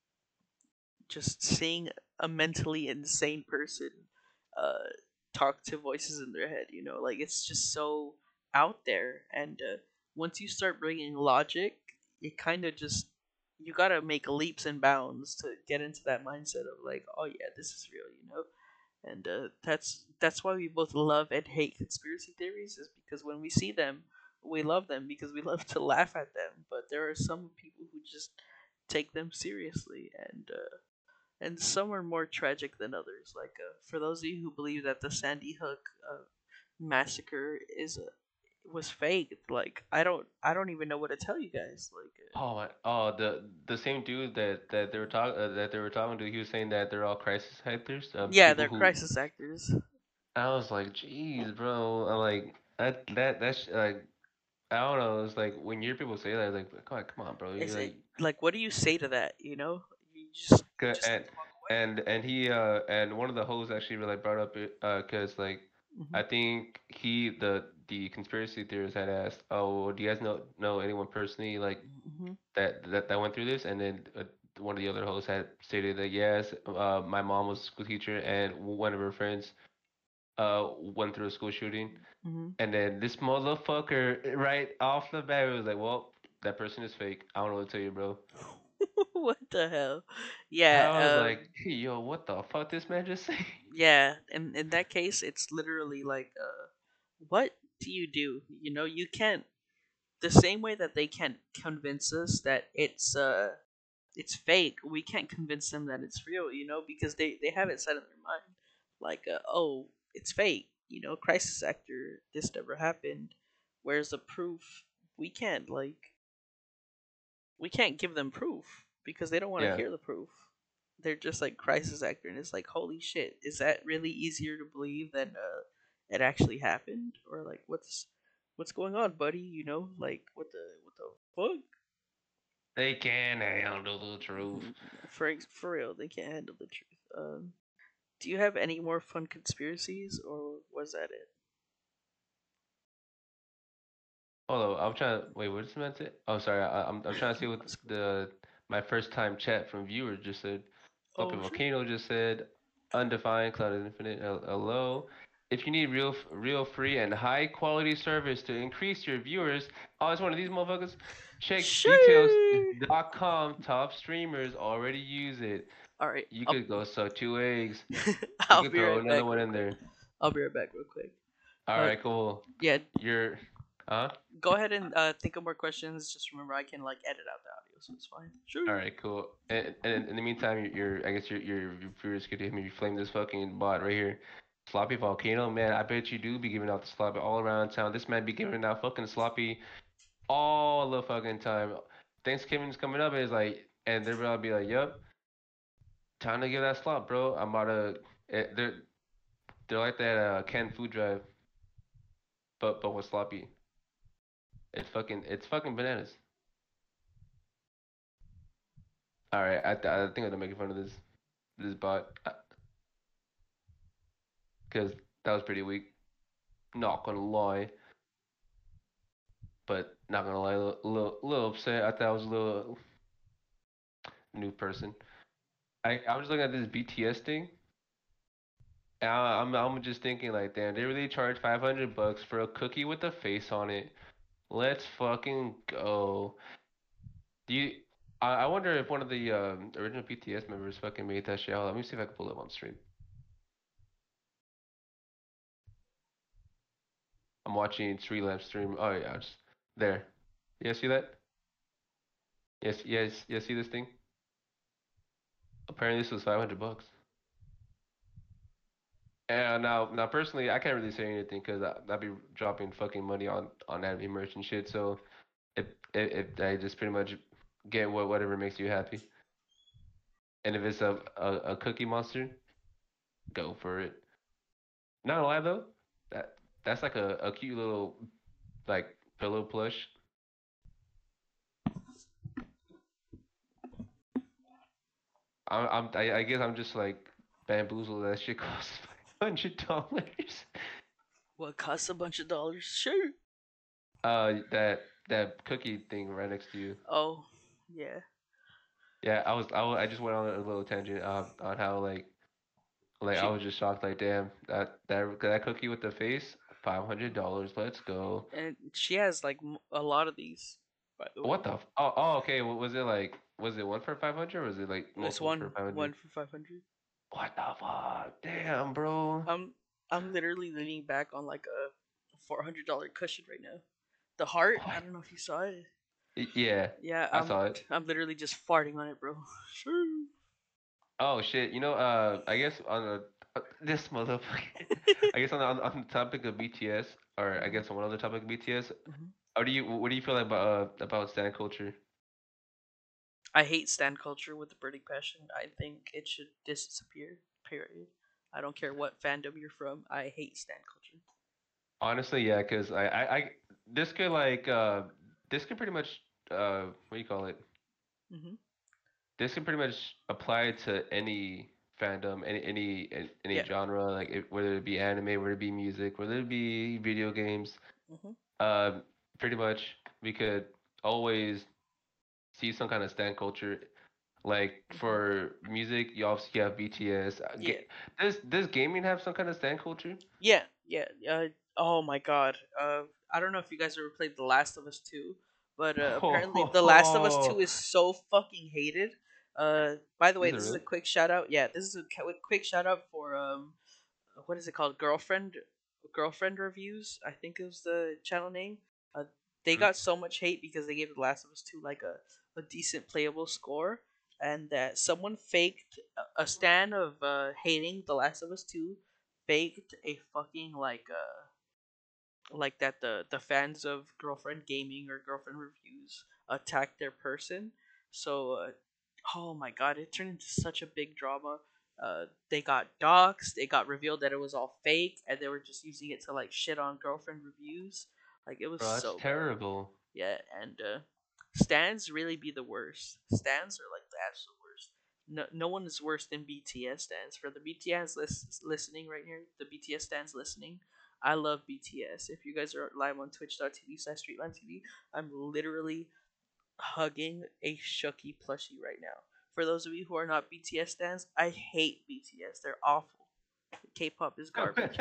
just seeing a mentally insane person uh, talk to voices in their head. You know, like it's just so out there. And uh, once you start bringing logic, it kind of just you gotta make leaps and bounds to get into that mindset of like, oh yeah, this is real. You know, and uh, that's that's why we both love and hate conspiracy theories, is because when we see them, we love them because we love to laugh at them. But there are some people who just take them seriously, and uh, and some are more tragic than others. Like uh, for those of you who believe that the Sandy Hook uh, massacre is a was fake, like I don't I don't even know what to tell you guys. Like uh, Oh my, oh the the same dude that that they were talking uh, that they were talking to, he was saying that they're all crisis actors, uh, yeah, people they're who. crisis actors. I was like, jeez, bro, I'm like that that that's like, I don't know. It's like when you hear people say that, it's like, come on, come on, bro. You Is it like, like what do you say to that? You know, you just you 'Cause- just and walk and and he uh and one of the hosts actually like brought up it uh because like away. I think he the the conspiracy theorists had asked, oh, well, do you guys know know anyone personally like Hmm. that that that went through this? And then uh, one of the other hosts had stated that yes, uh, my mom was a school teacher and one of her friends uh went through a school shooting. Hmm. Hmm. And then this motherfucker right off the bat was like, well, that person is fake. I don't know what to tell you, bro. What the hell? I was Yeah. like, Um. hey, yo, what the fuck this man just say? Yeah. In in that case, it's literally like, uh, what do you do? You know, you can't the same way that they can't convince us that it's uh it's fake, we can't convince them that it's real, you know, because they they have it set in their mind like uh, oh, it's fake, you know, crisis actor, this never happened. Where's the proof? We can't like we can't give them proof because they don't want to Yeah. hear the proof. They're just like crisis actor, and it's like, holy shit, is that really easier to believe than uh, it actually happened, or like what's what's going on, buddy? You know, like what the what the fuck? They can't handle the truth. Mhm. For ex- for real, they can't handle the truth. Um, do you have any more fun conspiracies, or was that it? Hold on, I'm trying to wait. What did Samantha say? Oh, sorry. I, I'm I'm trying to see what That's cool. the my first time chat from viewers just said. Sloppy Oh shit! Volcano just said, undefined cloud is infinite. hel- Hello. If you need real, real free and high quality service to increase your viewers, oh, it's one of these motherfuckers. Check details Sure. dot com. Top streamers already use it. All right, You I'll could go suck two eggs. You I'll could be throw right another back one real in quick. there. I'll be right back real quick. All Uh, right, cool. yeah, You're, huh? go ahead and uh, think of more questions. Just remember, I can like edit out the audio, so it's fine. All Sure. right, cool. And, and in the meantime, you're, you're I guess your your your viewers could hear me flame this fucking bot right here. Sloppy Volcano, man, I bet you do be giving out the sloppy all around town. This man be giving out fucking sloppy all the fucking time. Thanksgiving's coming up, and it's like, and they're gonna be like, "Yep, time to give that slop, bro. I'm about to." eh, They're they're like that uh, canned food drive, but but with sloppy. It's fucking it's fucking bananas. All right, I th- I think I'm making fun of this this bot because that was pretty weak. Not gonna lie, but not gonna lie, a little, little, little upset. I thought I was a little new person. I, I was looking at this B T S thing, and I, I'm I'm just thinking like, damn, they really charge five hundred bucks for a cookie with a face on it. Let's fucking go. Do you? I, I wonder if one of the um, original B T S members fucking made that shit. Hold on, let me see if I can pull it up on stream. I'm watching Streamlab stream. Oh yeah, just there. You guys see that? Yes, yes, yes. See this thing? Apparently this was five hundred bucks. And now, now personally, I can't really say anything because I'd be dropping fucking money on on anime merch and shit. So if if, if I just pretty much get what whatever makes you happy, and if it's a a, a Cookie Monster, go for it. Not gonna lie though, that that's like a, a cute little like pillow plush. I'm I'm I, I guess I'm just like bamboozled. That shit costs five hundred dollars. What costs a bunch of dollars? Sure. Uh, that that cookie thing right next to you. Oh, yeah. Yeah, I was I, wa- I just went on a little tangent uh, on how like like I She was just shocked like damn that that that cookie with the face five hundred dollars, let's go. and she has like m- a lot of these, by the way. What the f- oh oh okay, wa- was it like was it one for five hundred or was it like It's multiple for one five hundred? one for five hundred. What the fuck, damn bro. I'm I'm literally leaning back on like a four hundred dollar cushion right now. The heart. I What? don't know if you saw it. Y- yeah, Yeah, I I'm saw it. I'm literally just farting on it, bro. Sure. Oh shit, you know uh I guess on the uh, this motherfucker I guess on the, on, on the topic of B T S, or I hmm guess on one other topic of B T S, hmm how do you what do you feel about uh, about stan culture? I hate stan culture with a burning passion. I think it should disappear. Period. I don't care what fandom you're from. I hate stan culture. Honestly, yeah, because I, I, I, this could like, uh, this could pretty much, uh, what do you call it? hmm This could pretty much apply to any fandom, any, any, an- any Yeah. genre, like it, whether it be anime, whether it be music, whether it be video games. hmm Um, pretty much we could always see some kind of stan culture. Like hmm for music, you obviously have B T S. Uh, Yeah. ga- Does does gaming have some kind of stan culture? Yeah. Yeah. Uh, oh my god. Uh, I don't know if you guys ever played The Last of Us two, but uh, apparently The Last of Us two is so fucking hated. Uh, by the way, Is it this is a really? quick shout out. Yeah, this is a ca- quick shout out for um, what is it called? Girlfriend, girlfriend reviews. I think it was the channel name. Uh, they Hmm? got so much hate because they gave The Last of Us two like a, a decent playable score, and that someone faked a, a stand of uh, hating The Last of Us two, faked a fucking like uh like that the the fans of girlfriend gaming or girlfriend reviews attacked their person. So uh, oh my god, it turned into such a big drama. Uh, they got doxxed. It got revealed that it was all fake, and they were just using it to like shit on girlfriend reviews. Like it was Bro, that's so bad. terrible. Yeah, and uh, Stands really be the worst. Stands are like the absolute worst. No, no one is worse than B T S stands. For the B T S lis- listening right here, the B T S stands listening, I love B T S. If you guys are live on twitch.tv slash streetlimetv, I'm literally hugging a Shucky plushie right now. For those of you who are not B T S stands, I hate B T S. They're awful. K-pop is garbage.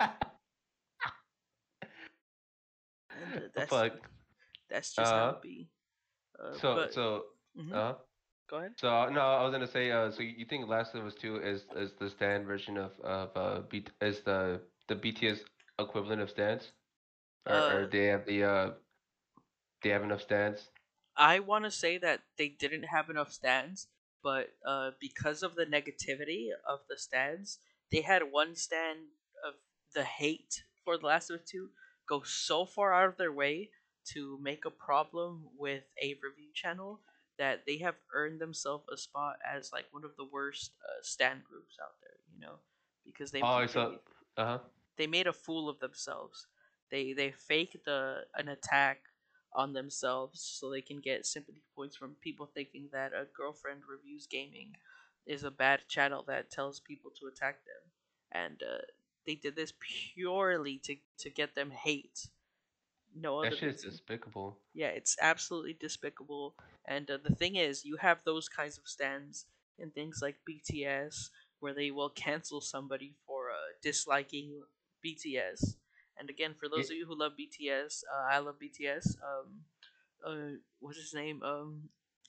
And uh, that's Fuck. that's just how Uh. it be. Uh, So but so. mm-hmm. Uh. Go ahead. So uh, no, I was gonna say. Uh. So you think Last of Us Two is is the stand version of of uh B is the the B T S equivalent of stands, or Uh, or they have the uh they have enough stands? I want to say that they didn't have enough stands, but uh, because of the negativity of the stands, they had one stand of the hate for The Last of Us Two go so far out of their way to make a problem with a review channel that they have earned themselves a spot as like one of the worst uh, stand groups out there. You know, because they Oh, so they uh huh. they made a fool of themselves. They they faked the an attack on themselves so they can get sympathy points from people thinking that a girlfriend reviews gaming is a bad channel that tells people to attack them, and uh, they did this purely to to get them hate. No That other shit is reason. despicable. Yeah, it's absolutely despicable. And uh, the thing is, you have those kinds of stands in things like B T S, where they will cancel somebody for uh, disliking B T S. And again, for Yeah. those of you who love B T S, uh, I love B T S. Um, uh, what's his name? Um,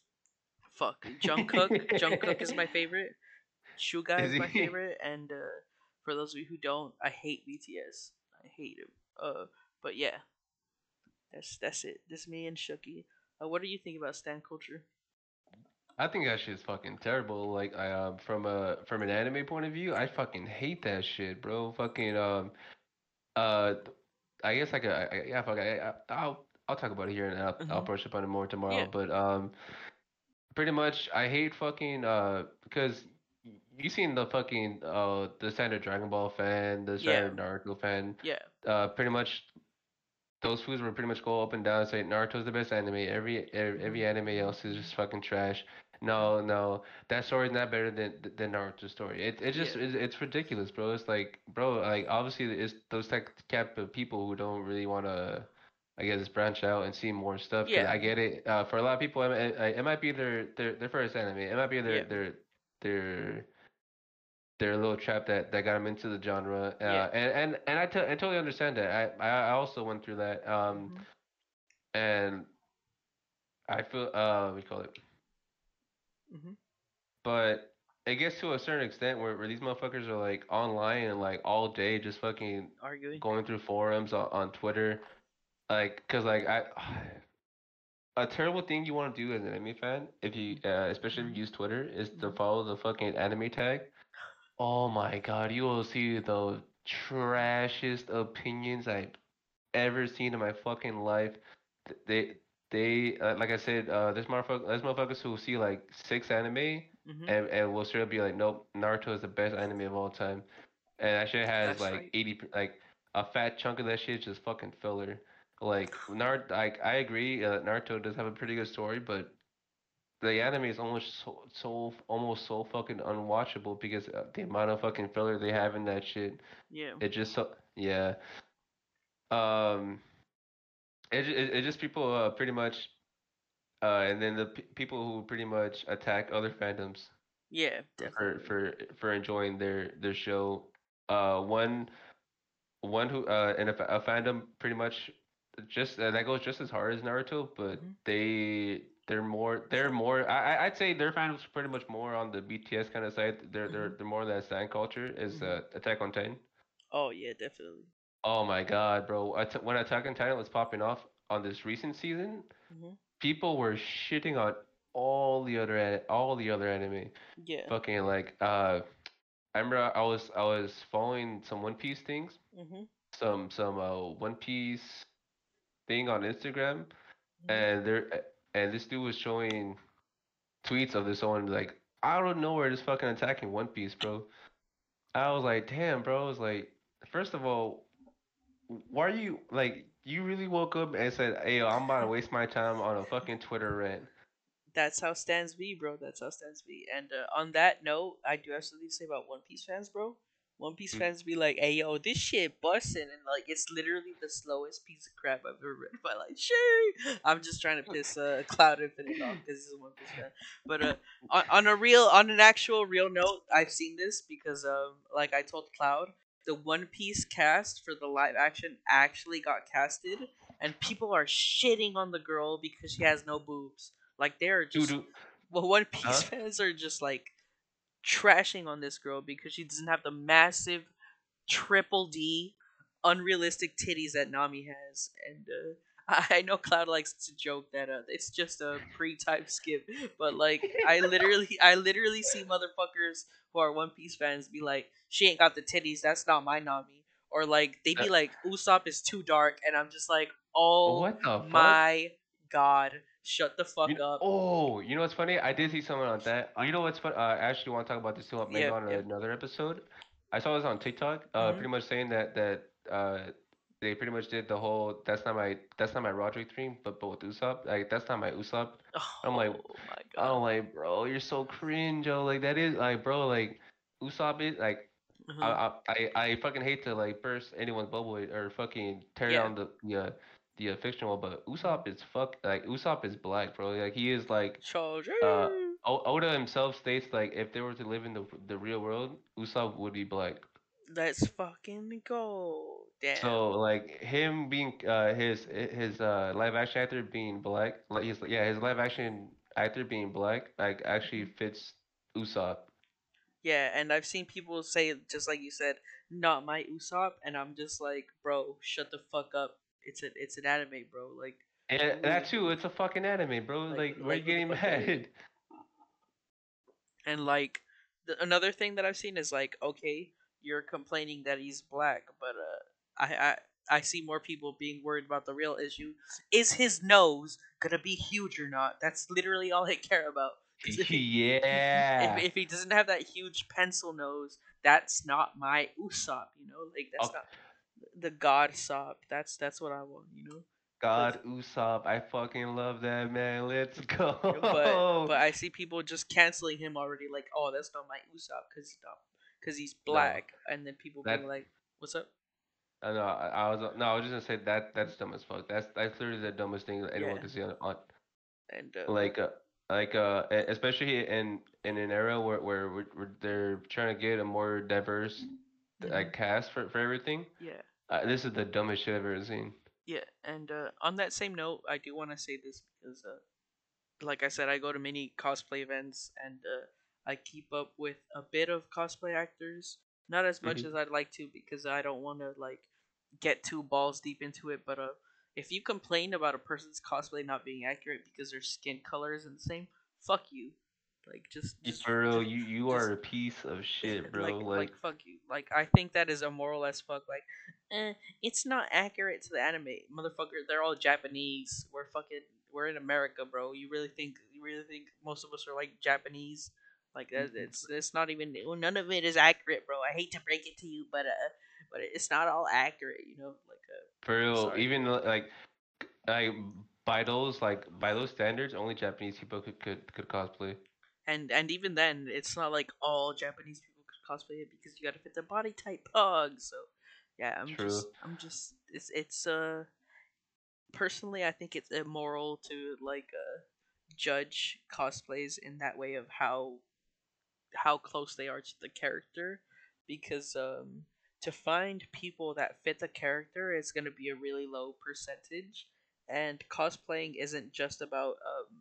fuck, Jungkook. Jungkook is my favorite. Suga Is is my he? favorite. And uh, for those of you who don't, I hate B T S. I hate him. Uh, but yeah, that's that's it. This me and Shuki. Uh, what do you think about stan culture? I think that shit's fucking terrible. Like, I um from a from an anime point of view, I fucking hate that shit, bro. Fucking um uh, I guess I could. I, I- yeah, fuck. I, I, I'll I'll talk about it here and I'll I'll Mm-hmm. brush up on it more tomorrow. Yeah. But um, pretty much, I hate fucking uh because y- you seen the fucking uh the standard Dragon Ball fan, the Yeah. standard Naruto fan. Yeah. Uh, pretty much those foods were pretty much go up and down and say Naruto's the best anime. Every every, Mm-hmm. every anime else is just fucking trash. Mm-hmm. No, no, that story's not better than than Naruto's story. It it just Yeah. it's, it's ridiculous, bro. It's like, bro, like obviously it's those type cap of people who don't really want to, I guess, branch out and see more stuff. Cause Yeah. I get it. Uh, for a lot of people, it, it, it might be their their their first anime. It might be their Yeah. their their their little trap that, that got them into the genre. Yeah. Uh, and and and I, t- I totally understand that. I, I I also went through that. Um, Mm-hmm. and I feel uh we call it, Mm-hmm. but it gets to a certain extent where, where these motherfuckers are like online and like all day just fucking Arguing. going through forums on, on Twitter, like, cause like I a terrible thing you want to do as an anime fan, if you uh, especially if Mm-hmm. you use Twitter, is to Mm-hmm. follow the fucking anime tag. Oh my god, you will see the trashiest opinions I've ever seen in my fucking life. Th- They they uh, like I said, uh, there's motherfuckers, there's motherfuckers who will see like six anime Mm-hmm. and and will straight up be like, nope, Naruto is the best anime of all time, and that shit has That's like right. eighty, like a fat chunk of that shit is just fucking filler. Like Naruto, like I agree, uh, Naruto does have a pretty good story, but the anime is almost so, so almost so fucking unwatchable because uh, the amount of fucking filler they have in that shit. Yeah. It just so yeah. Um, it ju- it, it just people uh, pretty much uh, and then the p- people who pretty much attack other fandoms Yeah. for Definitely. for for enjoying their their show. Uh, one one who uh, and a, fa- a fandom pretty much just uh, that goes just as hard as Naruto, but Mm-hmm. they they're more they're more I I- I'd say their fandom's pretty much more on the B T S kind of side. They're they're Mm-hmm. they're more on that stan culture is Mm-hmm. uh, Attack on Titan. Oh yeah, definitely. Oh my God, bro! At- when Attack on Titan was popping off on this recent season, Mm-hmm. people were shitting on all the other an- all the other anime. Yeah. Fucking like uh I remember I was I was following some One Piece things, Mm-hmm. some some uh One Piece thing on Instagram, Mm-hmm. and there and this dude was showing tweets of this one like out of nowhere just fucking attacking One Piece, bro. I was like, damn, bro. I was like, first of all, why are you like? You really woke up and said, "Hey, yo, I'm about to waste my time on a fucking Twitter rant." That's how stands be, bro. That's how stands be. And uh, on that note, I do have something to say about One Piece fans, bro. One Piece Mm. fans be like, "Hey, yo, this shit busting," and like it's literally the slowest piece of crap I've ever read in my life. Sure, I'm just trying to piss uh, Cloud Infinite off because he's a One Piece fan. But uh, on, on a real, on an actual real note, I've seen this because um, like I told Cloud, the One Piece cast for the live action actually got casted, and people are shitting on the girl because she has no boobs. Like they're Dude, just dude, well, One Piece huh? fans are just like trashing on this girl because she doesn't have the massive triple D unrealistic titties that Nami has, and uh, I I know Cloud likes to joke that uh, it's just a pre-type skip, but like I literally, I literally see motherfuckers who are One Piece fans be like, "She ain't got the titties. That's not my Nami," or like they Uh, be like, "Usopp is too dark," and I'm just like, "Oh what the fuck? my god, shut the You fuck know, up." oh, you know what's funny? I did see someone on that. Uh, you know what's fun? Uh, I actually want to talk about this too, maybe Yeah, on yeah. another episode. I saw this on TikTok. Uh, Mm-hmm. pretty much saying that that uh they pretty much did the whole that's not my that's not my Roderick dream, but but with Usopp, like that's not my Usopp. I'm like, Oh my god. I'm like, bro, you're so cringe, yo. Like that is like, bro, like Usopp is like. I, Mm-hmm. I I I fucking hate to like burst anyone's bubble or fucking tear Yeah. down the the uh, the uh, fictional, but Mm-hmm. Usopp is fuck like Usopp is black, bro. Like he is like Soldier. uh o- Oda himself states like if they were to live in the the real world, Usopp would be black. Let's fucking go. Damn. So like him being uh his his uh live action actor being black, like his yeah his live action actor being black like actually Mhm. fits Usopp. Yeah, and I've seen people say just like you said, not my Usopp, and I'm just like, bro, shut the fuck up. It's a it's an anime, bro. Like, And that who, too, it's a fucking anime, bro. like Like why are you like who the getting fuck cares? mad? And like the, another thing that I've seen is like, okay, you're complaining that he's black, but uh, I I I see more people being worried about the real issue. Is his nose gonna be huge or not? That's literally all I care about. Because if he if, Yeah. if he doesn't have that huge pencil nose, that's not my Usopp. You know, like that's Oh, not the God Sop. That's that's what I want. You know, because God, Usopp, I fucking love that man. Let's but go. but I see people just canceling him already. Like, oh, that's not my Usopp because because he's No, black, and then people being that like, "What's up?" I know. I, I was no. I was just gonna say that that's dumb as fuck. That's that's literally the dumbest thing that anyone Yeah, can see on, on and uh, like uh, like uh e- especially in in an era where where, where where they're trying to get a more diverse mhm, like cast for for everything. yeah, Uh, this is the dumbest shit I've ever seen. yeah, and uh, on that same note, I do want to say this because uh, like I said, I go to many cosplay events and uh, I keep up with a bit of cosplay actors. Not as much as Hmm. I'd like to because I don't want to like get too balls deep into it. But uh, if you complain about a person's cosplay not being accurate because their skin color isn't the same, fuck you. Like just just For real, just you you just are a piece of shit, bro. like Like like fuck you. Like I think that is immoral as fuck. Like, eh, it's not accurate to the anime, motherfucker. They're all Japanese. We're fucking we're in America, bro. You really think you really think most of us are like Japanese? Like that, it's it's not even none of it is accurate, bro. I hate to break it to you, but uh, but it's not all accurate, you know. Like uh, for I'm real, sorry. even though, like like by those like by those standards, only Japanese people could could, could cosplay. And and even then, it's not like all Japanese people could cosplay it because you got to fit their body type. Pug. So yeah, I'm True. just I'm just it's it's uh personally, I think it's immoral to like uh, judge cosplays in that way of how how close they are to the character, because um, to find people that fit the character is going to be a really low percentage, and cosplaying isn't just about um,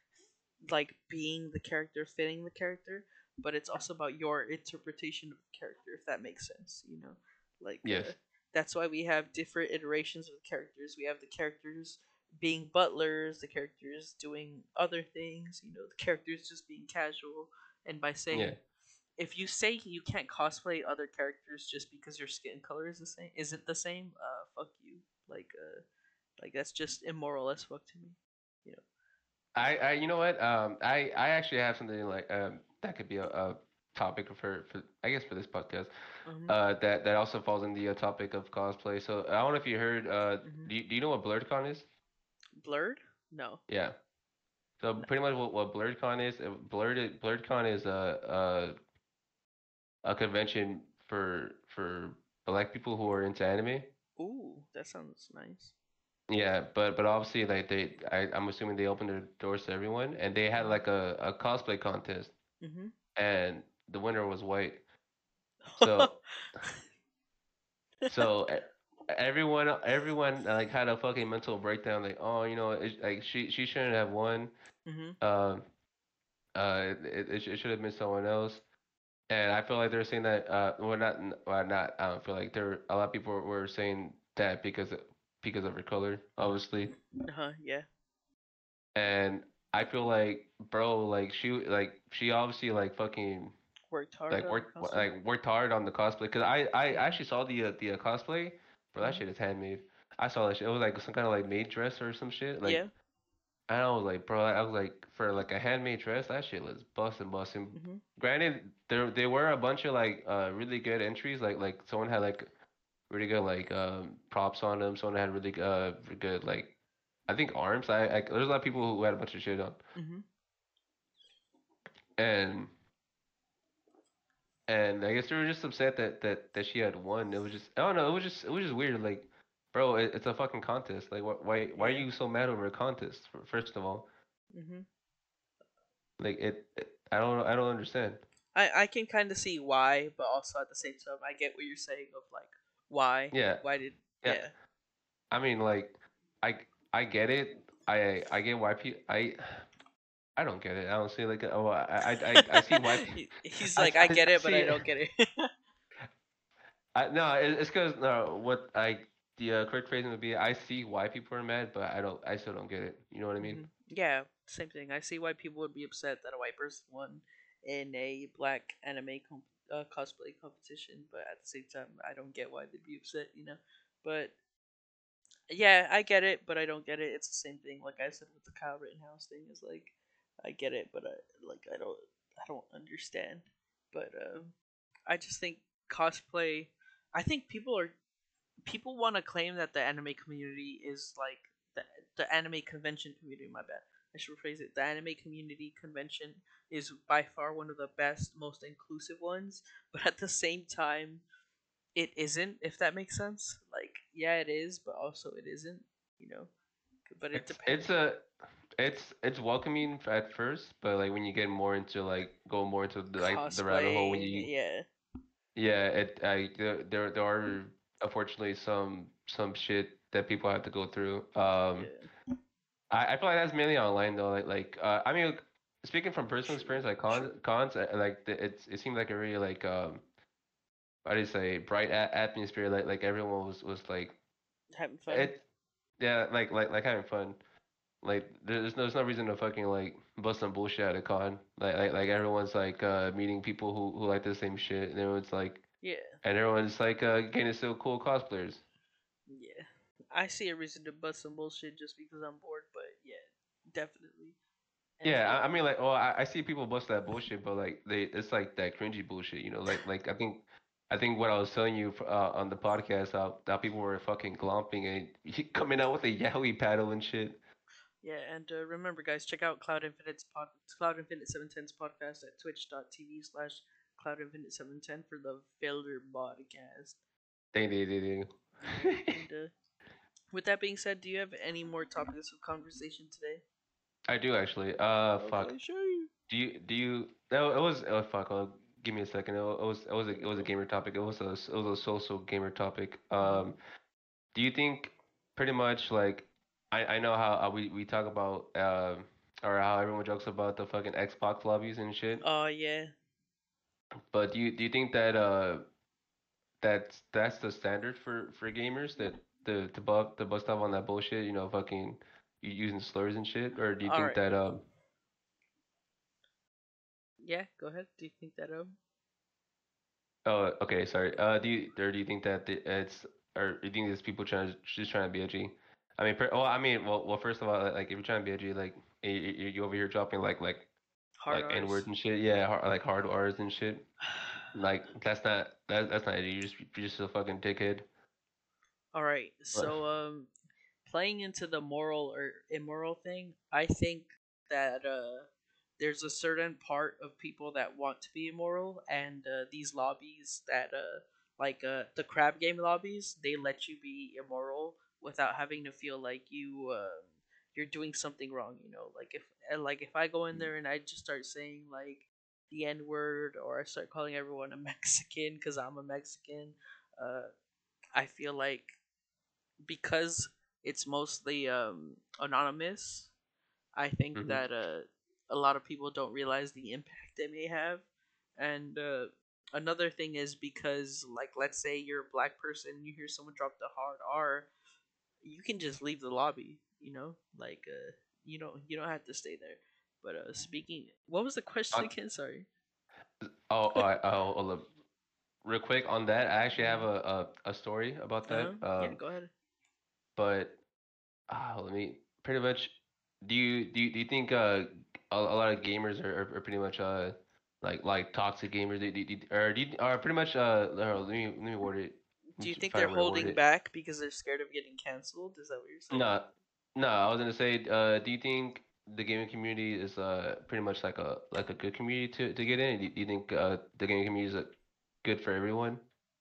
like being the character, fitting the character, but it's also about your interpretation of the character, if that makes sense. You know, like Yes. uh, that's why we have different iterations of the characters. We have the characters being butlers, the characters doing other things. You know, the characters just being casual. And by Yeah. saying, if you say you can't cosplay other characters just because your skin color is the same, isn't the same, uh, fuck you. Like, uh, like that's just immoral as fuck to me. You know. I, I you know what? Um I I actually have something like um that could be a, a topic for for I guess for this podcast. Um. Uh, that that also falls in the uh, topic of cosplay. So I don't know if you heard. Uh, hmm do you, do you know what BlurredCon is? Blurred? No. Yeah. So No. pretty much what, what BlurredCon is. uh, Blurred BlurredCon is a a a convention for for black people who are into anime. Ooh, that sounds nice. Yeah, but but obviously like they I I'm assuming they opened their doors to everyone and they had like a a cosplay contest Mm-hmm. and the winner was white. So so e- everyone everyone like had a fucking mental breakdown like oh you know it, like she she shouldn't have won. mm-hmm. Um uh it it, sh- it should have been someone else. And I feel like they're saying that uh well not well not I don't feel like there a lot of people were saying that because of, because of her color obviously. Uh-huh, yeah. And I feel like, bro, like she, like she obviously like fucking Worked hard like on the worked costume. like worked hard on the cosplay. Cause I I Mm-hmm. actually saw the uh, the uh, cosplay, bro. That Mm-hmm. shit is handmade. I saw that shit. It was like some kind of like made dress or some shit. Like Yeah. I was like, bro, I was like for like a handmade dress, that shit was busting, busting. Mm-hmm. Granted, there there were a bunch of like uh really good entries. Like like someone had like really good like um props on them. Someone had really uh good like I think arms. I, I there's a lot of people who had a bunch of shit on. Mm-hmm. And and I guess they were just upset that that that she had won. It was just I don't know. It was just it was just weird. Like, bro, it, it's a fucking contest. Like, wh- why why are Yeah. you so mad over a contest? f- First of all, Mm-hmm. like it, it I don't I don't understand. I I can kind of see why, but also at the same time, I get what you're saying of like why Yeah, why did yeah. yeah. I mean, like, I I get it. I I get why people I I don't get it. I don't see like oh I I I, I see why pe- He- He's I, like, I I, get I it, but I see. don't get it. I, no, it, it's because no, what I the uh, correct phrasing would be I see why people are mad, but I don't, I still don't get it. You know what I mean? hmm Yeah, same thing. I see why people would be upset that a white person won in a black anime com- uh, cosplay competition, but at the same time, I don't get why they'd be upset. You know, but yeah, I get it, but I don't get it. It's the same thing. Like I said with the Kyle Rittenhouse thing, is like I get it, but I like I don't I don't understand. But um, I just think cosplay. I think people are people want to claim that the anime community is like the the anime convention community. My bad. I should rephrase it. The anime community convention is by far one of the best, most inclusive ones, but at the same time, it isn't. If that makes sense. Like, yeah, it is, but also it isn't. You know, but it It's depends. it's a it's it's welcoming at first, but like when you get more into like go more into the, like the rabbit hole when Cosplaying, you yeah, yeah it I there there there are unfortunately some some shit that people have to go through. Um, yeah. I I feel like that's mainly online though. Like like uh I mean speaking from personal True, experience like cons true. cons uh, like the, it's it seemed like a really like um I just say bright a- atmosphere. Like like everyone was was like Having fun. it. Yeah, like like like having fun. Like there's no, there's no reason to fucking like bust some bullshit at a con. Like like like everyone's like uh meeting people who who like the same shit. And everyone's like Yeah, and everyone's like uh getting still cool cosplayers. yeah. I see a reason to bust some bullshit just because I'm bored, but yeah, definitely. And Yeah, yeah, I, I mean like oh I, I see people bust that bullshit, but like they it's like that cringy bullshit. You know like like I think. I think what I was telling you uh, on the podcast, how, how people were fucking glomping and coming out with a yaoi paddle and shit. yeah, and uh, remember, guys, check out Cloud Infinite's pod, Cloud Infinite seven ten's podcast at twitch.tv slash Cloud Infinite seven ten for the Filter podcast. Ding, ding, ding, ding. Yeah, and uh, with that being said, do you have any more topics of conversation today? I do actually. Uh, fuck. Okay, sure. Do you do you? No, it was. Oh fuck. Oh, give me a second. It was. It was a. There It we was a go. gamer topic. It was a. It was a social gamer topic. Mm-hmm. Um, do you think, pretty much like, I I know how uh, we we talk about um or how everyone jokes about the fucking Xbox lobbies and shit. Oh yeah. But do you do you think that uh that's that's the standard for for gamers that the to bug to bust up on that bullshit? You know, fucking you using slurs and shit, or do you All think right. that um Yeah. Go ahead. Do you think that um? Oh, okay, sorry. Uh, do you or do you think that the, it's or do you think there's people trying to just trying to be edgy? I mean, per, well, I mean, well, well, first of all, like if you're trying to be edgy, like you, you, you over here dropping like like Hard like N words R's. and shit. Yeah, hard, like hard R's and shit. Like that's not that that's not it. You just you're just a fucking dickhead. All right. But So um, playing into the moral or immoral thing, I think that uh, there's a certain part of people that want to be immoral, and uh, these lobbies that uh, like uh, the crab game lobbies, they let you be immoral without having to feel like you um, you're doing something wrong. You know, like if uh, like if I go in there and I just start saying like the N word, or I start calling everyone a Mexican because I'm a Mexican, uh, I feel like because it's mostly um, anonymous, I think mhm. that uh, a lot of people don't realize the impact they may have. And uh, another thing is because, like, let's say you're a black person, you hear someone drop the hard R, you can just leave the lobby. You know, like uh, you don't you don't have to stay there. But uh, speaking, what was the question Uh, again? Sorry. oh, oh, I- oh, oh, look, real quick on that. I actually have Mm-hmm. a a, a story about Uh huh. that. Yeah. Um, Go ahead. but ah, let me pretty much. Do you do you, do you think uh a, a lot of gamers are, are, are pretty much uh like like toxic gamers? Do, do, do, or do you, are pretty much uh uh, let me let me word it. Do I'm you just think trying they're to word holding it. back because they're scared of getting canceled? Is that what you're saying? No, no, I was gonna say, uh, do you think the gaming community is uh pretty much like a like a good community to, to get in? Do you, do you think uh the gaming community is uh, good for everyone?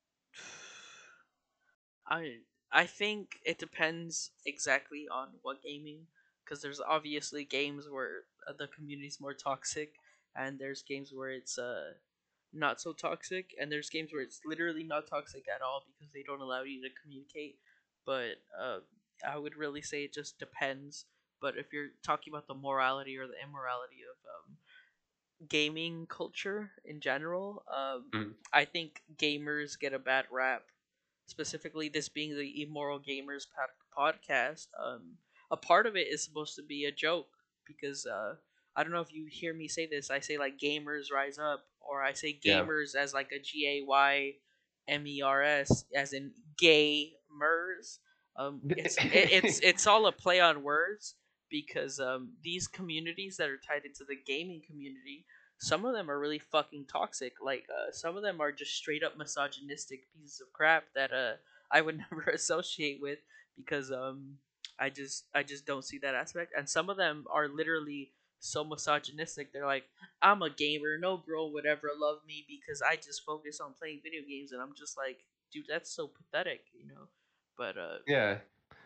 I I think it depends exactly on what gaming, because there's obviously games where uh, the community's more toxic, and there's games where it's uh not so toxic, and there's games where it's literally not toxic at all because they don't allow you to communicate. But uh, I would really say it just depends. But if you're talking about the morality or the immorality of um, gaming culture in general, um, Mm, I think gamers get a bad rap, specifically this being the Immoral Gamers pod- podcast. Um, a part of it is supposed to be a joke because uh, I don't know if you hear me say this. I say like gamers rise up, or I say yeah. gamers as like a G A Y M E R S, as in gay mers. Um, it's it, it's it's all a play on words because um, these communities that are tied into the gaming community, some of them are really fucking toxic. Like uh, some of them are just straight up misogynistic pieces of crap that uh I would never associate with because um I just I just don't see that aspect. And some of them are literally so misogynistic. They're like, I'm a gamer, no girl would ever love me because I just focus on playing video games, and I'm just like, dude, that's so pathetic, you know. But uh, Yeah,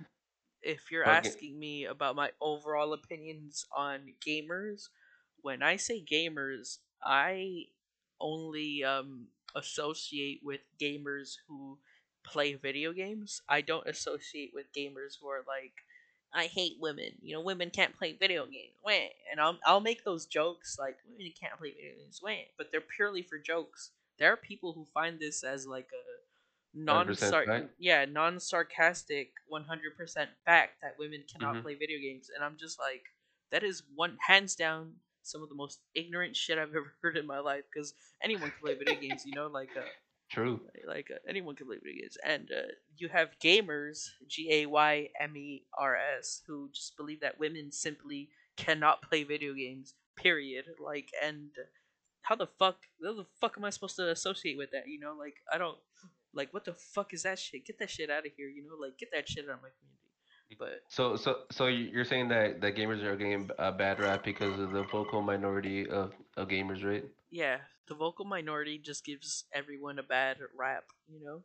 if you're but ga- asking me about my overall opinions on gamers, when I say gamers, I only um, associate with gamers who play video games. I don't associate with gamers who are like, I hate women. You know, women can't play video games. Wah. And I'll I'll make those jokes like women can't play video games. Wah. But they're purely for jokes. There are people wwho find this as like a one hundred non percent sar fact. yeah non sarcastic one hundred percent fact that women cannot Hmm. play video games, and I'm just like, that is one hands down some of the most ignorant shit I've ever heard in my life, because anyone can play video games, you know, like uh True. like uh, anyone can play video games. And uh, you have gamers, G A Y M E R S, who just believe that women simply cannot play video games, period. Like, and how the fuck how the fuck am I supposed to associate with that? You know, like, I don't, like, what the fuck is that shit? Get that shit out of here. You know, like, get that shit out of my community. But So so so you- you're saying that that gamers are getting a bad rap because of the vocal minority of of gamers, right? yeah, the vocal minority just gives everyone a bad rap. You know.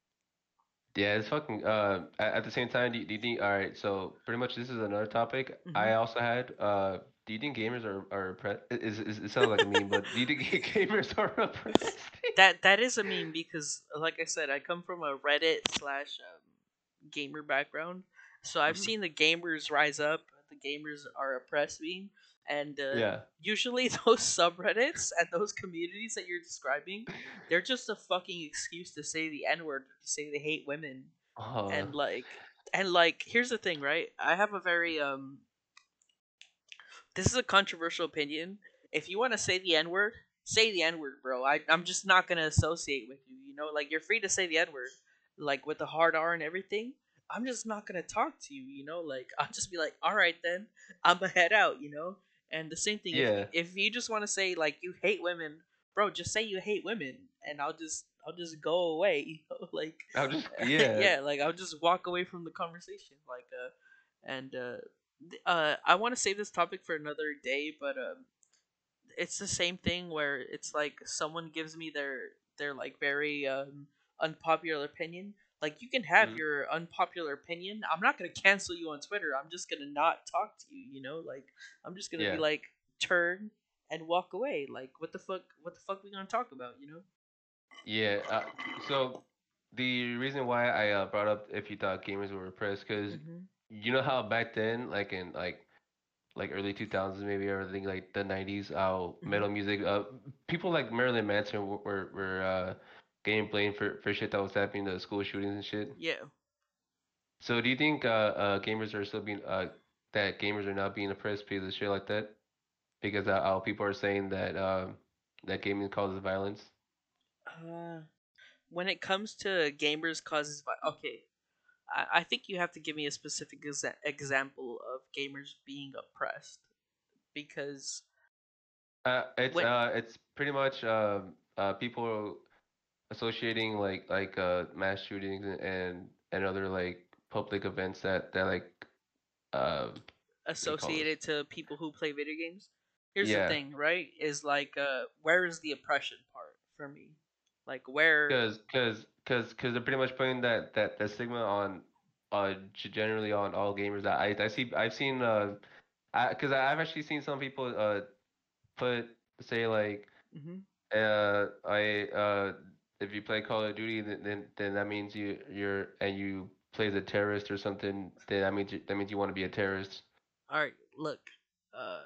Yeah, it's fucking. Uh, at, at the same time, do you, do you think? All right, so pretty much this is another topic Hmm. I also had. Uh, do you think gamers are are oppressed? Is, is it sounds like a meme, but do you think gamers are oppressed? That that is a meme because, like I said, I come from a Reddit slash um, gamer background, so I've Mhm. seen the gamers rise up, the gamers are oppressed meme, and uh, Yeah. usually those subreddits and those communities that you're describing, they're just a fucking excuse to say the N word, to say they hate women, Uh, and like, and like, here's the thing, right? I have a very um this is a controversial opinion. If you want to say the N word, say the N word, bro. I, I'm just not gonna associate with you. You know, like, you're free to say the N word, like with the hard R and everything. I'm just not gonna talk to you. You know, like, I'll just be like, all right then, I'm gonna head out. You know, And the same thing, if you Yeah. if you just want to say like you hate women, bro, just say you hate women, and I'll just I'll just go away. Like, I'll just yeah. yeah, like I'll just walk away from the conversation. Like, uh, and uh, th- uh, I want to save this topic for another day, but um, it's the same thing where it's like someone gives me their their like very um unpopular opinion. Like, you can have Mhm. your unpopular opinion. I'm not gonna cancel you on Twitter. I'm just gonna not talk to you. You know, like I'm just gonna be Yeah. like turn and walk away. Like, what the fuck? What the fuck we gonna talk about? You know? Yeah. Uh, so the reason why I uh, brought up if you thought gamers were repressed, because Mm-hmm. you know how back then, like in like like early two thousands maybe, or I think like the nineties, how Mm-hmm. metal music, uh, people like Marilyn Manson were were, were uh, getting blamed for for shit that was happening, the school shootings and shit. Yeah. So do you think uh, uh gamers are still being uh that gamers are not being oppressed because of shit like that? Because uh, how people are saying that um that gaming causes violence. Uh, when it comes to gamers causes, vi- okay, I, I think you have to give me a specific exa- example of gamers being oppressed because Uh, it's when uh, it's pretty much um, uh, people associating like like uh, mass shootings and and and other like public events that that like uh, what do you call this? associated to people who play video games. Here's the Yeah, thing, right? Is like, uh, where is the oppression part for me? Like, where? because because because because they're pretty much putting that that that stigma on uh g- generally on all gamers. I I see I've seen uh I because I've actually seen some people uh put say like Hmm. Uh, I uh, if you play Call of Duty, then then, then that means you you're and you play as a terrorist or something. Then that means you, that means you want to be a terrorist. All right, look, uh,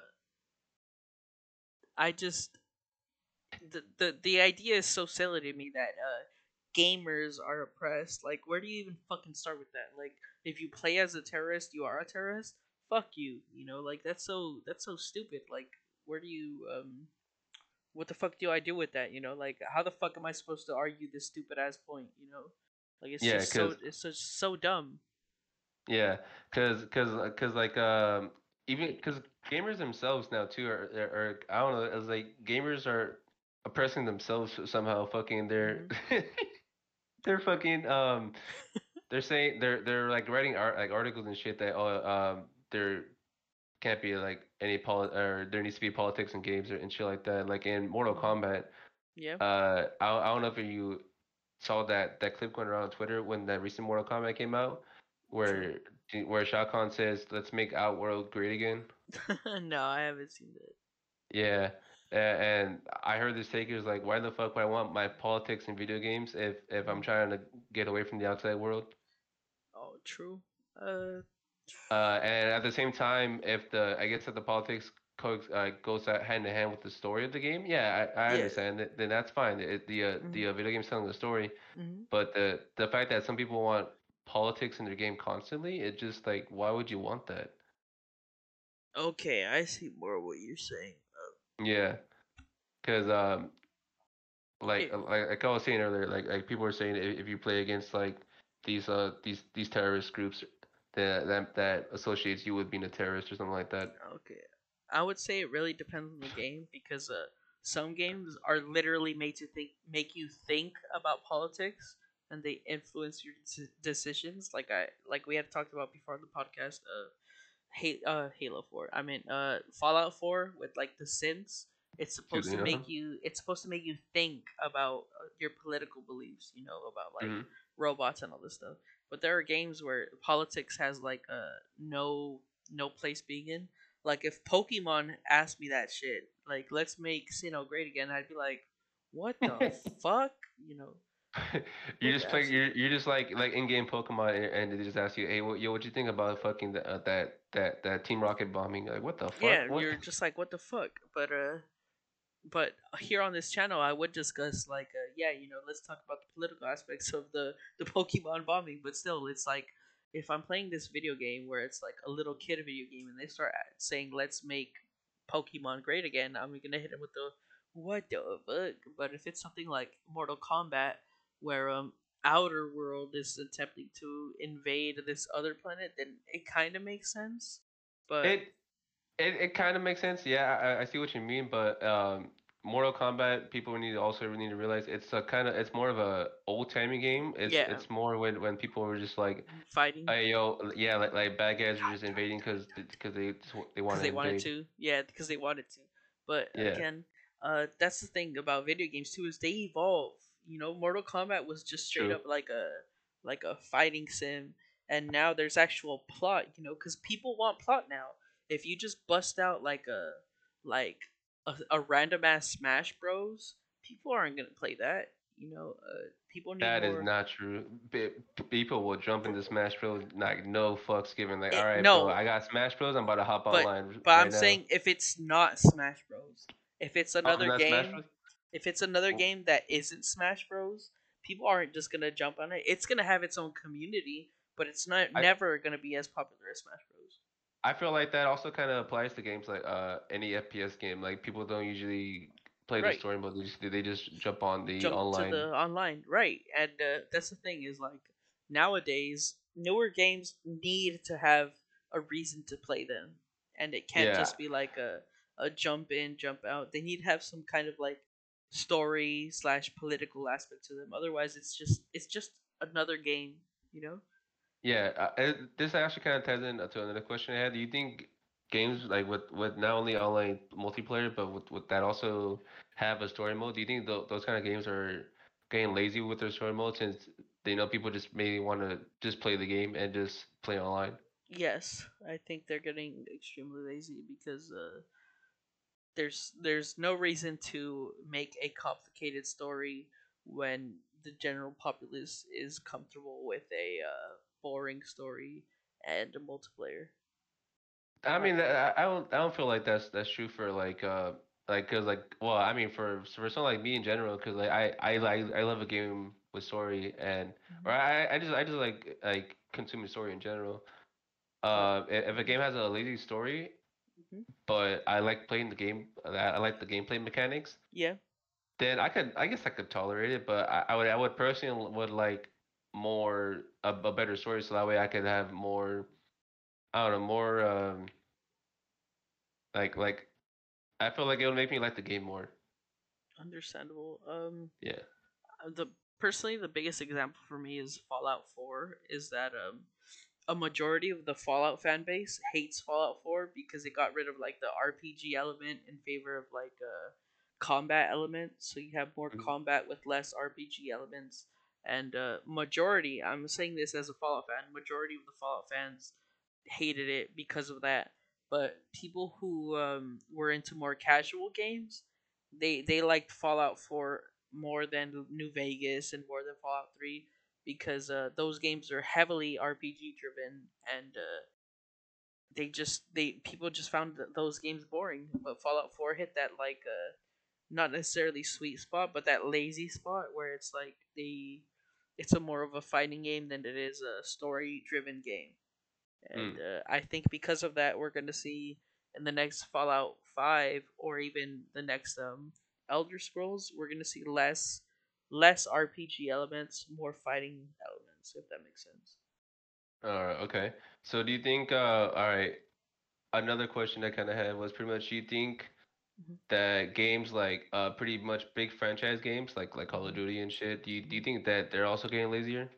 I just the, the the idea is so silly to me that uh, gamers are oppressed. Like, where do you even fucking start with that? Like, if you play as a terrorist, you are a terrorist. Fuck you. You know, like that's so that's so stupid. Like, where do you um what the fuck do I do with that? You know, like how the fuck am I supposed to argue this stupid ass point? You know, like it's Yeah, just so cause it's just so dumb. yeah, cause cause uh, cause like um even cause gamers themselves now too are, are, are I don't know, it's like gamers are oppressing themselves somehow. Fucking they're Hmm. they're fucking um they're saying they're they're like writing art like articles and shit that oh um they're can't be like any poli- or there needs to be politics in games or and shit like that. Like in Mortal Hmm. Kombat, Yeah. uh, I, I don't know if you saw that that clip going around on Twitter when that recent Mortal Kombat came out, True. where where Shao Kahn says, "Let's make Outworld great again." No, I haven't seen that. Yeah. a- And I heard this take is like, why the fuck would I want my politics in video games if if I'm Hmm. trying to get away from the outside world? Oh, true. Uh, Uh, and at the same time, if the I guess if the politics co uh, goes uh, hand in hand with the story of the game, yeah, I, I yeah. understand it. Then that's fine. It, the uh, Hmm. the uh, video game's telling the story, Hmm. but the the fact that some people want politics in their game constantly, it just like, why would you want that? Okay, I see more what you're saying. Yeah, because um, Uh, like okay. uh, like like I was saying earlier, like like people were saying if, if you play against like these uh these these terrorist groups, that that that associates you with being a terrorist or something like that. Okay. I would say it really depends on the game because uh, some games are literally made to think, make you think about politics, and they influence your deci- decisions. Like I, like we had talked about before on the podcast. Uh, Ha- uh, Halo Four. I mean, uh, Fallout Four with like the synths. It's supposed to Shooting, uh-huh. make you. It's supposed to make you think about uh, your political beliefs. You know, about like Mm-hmm. robots and all this stuff. But there are games where politics has like uh no no place being in. Like if Pokemon asked me that shit, like let's make Sinnoh great again, I'd be like, what the fuck, you know? You Like just play. absolutely. You're you're just like like in-game Pokemon, and, and they just ask you, "Hey, what, yo, what you think about fucking the, uh, that that that Team Rocket bombing?" Like, what the Yeah, fuck? What? you're just like, what the fuck? But uh, but here on this channel, I would discuss like, uh, yeah, you know, let's talk about the political aspects of the the Pokemon bombing. But still, it's like if I'm playing this video game where it's like a little kid video game, and they start saying, "Let's make Pokemon great again," I'm gonna hit him with the what the fuck. But if it's something like Mortal Kombat, where um Outer World is attempting to invade this other planet, then it kind of makes sense. But It It it kind of makes sense. Yeah, I, I see what you mean, but um, Mortal Kombat people need to also need to realize it's a kind of it's more of a old timey game. It's Yeah, it's more when when people were just like, fighting hey yo, yeah, like like bad guys are just invading because because they just, wa- they want because to they wanted invade. to. Yeah, because they wanted to. But Yeah, again, uh, that's the thing about video games too is they evolve. You know, Mortal Kombat was just straight true. up like a like a fighting sim, and now there's actual plot. You know, because people want plot now. If you just bust out like a like a, a random ass Smash Bros, people aren't gonna play that. You know, uh, people need That is more. not true. P- people will jump into Smash Bros. Like no fucks given. Like, all It, right, bro, no, I got Smash Bros. I'm about to hop but online r- but I'm right now. saying if it's not Smash Bros, if it's Oh, it's another not Smash game, Bros. if it's another game that isn't Smash Bros, people aren't just gonna jump on it. It's gonna have its own community, but it's not I never gonna be as popular as Smash Bros. I feel like that also kind of applies to games like uh any F P S game. Like people don't usually play the Right. story mode. They just they just jump on the Jump to online. the online, right? And uh, that's the thing is like nowadays newer games need to have a reason to play them, and it can't Yeah, just be like a a jump in, jump out. They need to have some kind of like story slash political aspect to them. Otherwise, it's just it's just another game, you know. yeah. Uh, it, this actually kind of ties in to another question I had. Do you think games like with with not only online multiplayer but with, with that also have a story mode? Do you think th those kind of games are getting lazy with their story mode since they know people just maybe want to just play the game and just play online? Yes, I think they're getting extremely lazy because uh, there's there's no reason to make a complicated story when the general populace is comfortable with a uh, boring story and a multiplayer. I Uh, mean, I, I don't, I don't feel like that's that's true for like, uh, like, cause like, well, I mean, for for someone like me in general, cause like I, I like, I love a game with story and, or mhm. I, I just, I just like, like consuming story in general. Oh, Uh, i- if a mhm, game has a lazy story, mhm. but I like playing the game, I I like the gameplay mechanics, Yeah, then I could, I guess I could tolerate it. But I, I would, I would personally would like more a, a better story, so that way I could have more, I don't know, more, um, like, like I feel like it would make me like the game more. understandable. Um, Yeah. uh, the personally the biggest example for me is Fallout four. Is that um a majority of the Fallout fan base hates Fallout four because it got rid of like the R P G element in favor of like a combat element. So you have more Mhm. combat with less R P G elements. And uh, majority, I'm saying this as a Fallout fan, majority of the Fallout fans hated it because of that. But people who um, were into more casual games, they they liked Fallout four more than New Vegas and more than Fallout three because uh, those games are heavily R P G driven, and uh, they just they people just found th- those games boring. But Fallout four hit that like uh, not necessarily sweet spot, but that lazy spot where it's like the it's a more of a fighting game than it is a story driven game. And Mm. uh, I think because of that, we're gonna see in the next Fallout Five or even the next um, Elder Scrolls, we're gonna see less less R P G elements, more fighting elements, if that makes sense. Alright, okay. So do you think uh all right, another question I kind of had was pretty much, do you think Mm-hmm. that games like uh pretty much big franchise games like like Call of Mm-hmm. Duty and shit, do you do Mm-hmm. you think that they're also getting lazier?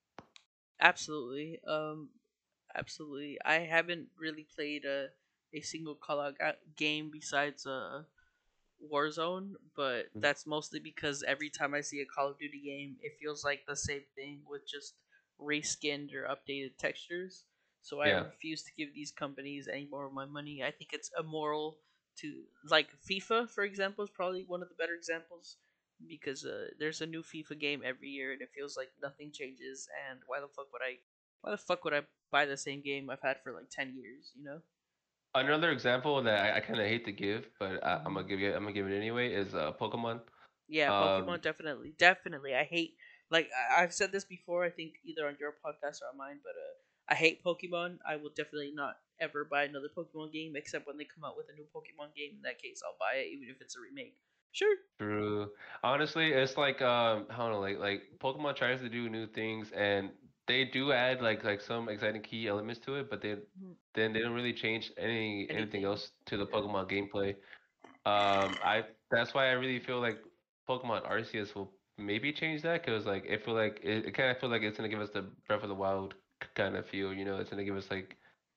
Absolutely. Um, absolutely. I haven't really played a a single Call out ga- game besides uh Warzone, but Mm. that's mostly because every time I see a Call of Duty game, it feels like the same thing with just reskinned or updated textures. So I Yeah. refuse to give these companies any more of my money. I think it's immoral to like FIFA, for example, is probably one of the better examples because uh, there's a new FIFA game every year and it feels like nothing changes. And why the fuck would I? Why the fuck would I buy the same game I've had for like ten years? You know? Another example that I, I kind of hate to give, but I, I'm Mm-hmm. gonna give it I'm gonna give it anyway is uh Pokemon. Yeah, Um Pokemon definitely, definitely. I hate like I- I've said this before. I think either on your podcast or on mine, but uh, I hate Pokemon. I will definitely not ever buy another Pokemon game except when they come out with a new Pokemon game. In that case, I'll buy it even if it's a remake. Sure. True. Honestly, it's like um I don't know, like like Pokemon tries to do new things and they do add like like some exciting key elements to it, but they Mhm. then they don't really change any anything Anything? else to the Yeah. Pokemon gameplay. Um, I that's why I really feel like Pokemon Arceus will maybe change that because like I feel like it, it kind of feel like it's gonna give us the Breath of the Wild kind of feel, you know, it's gonna give us like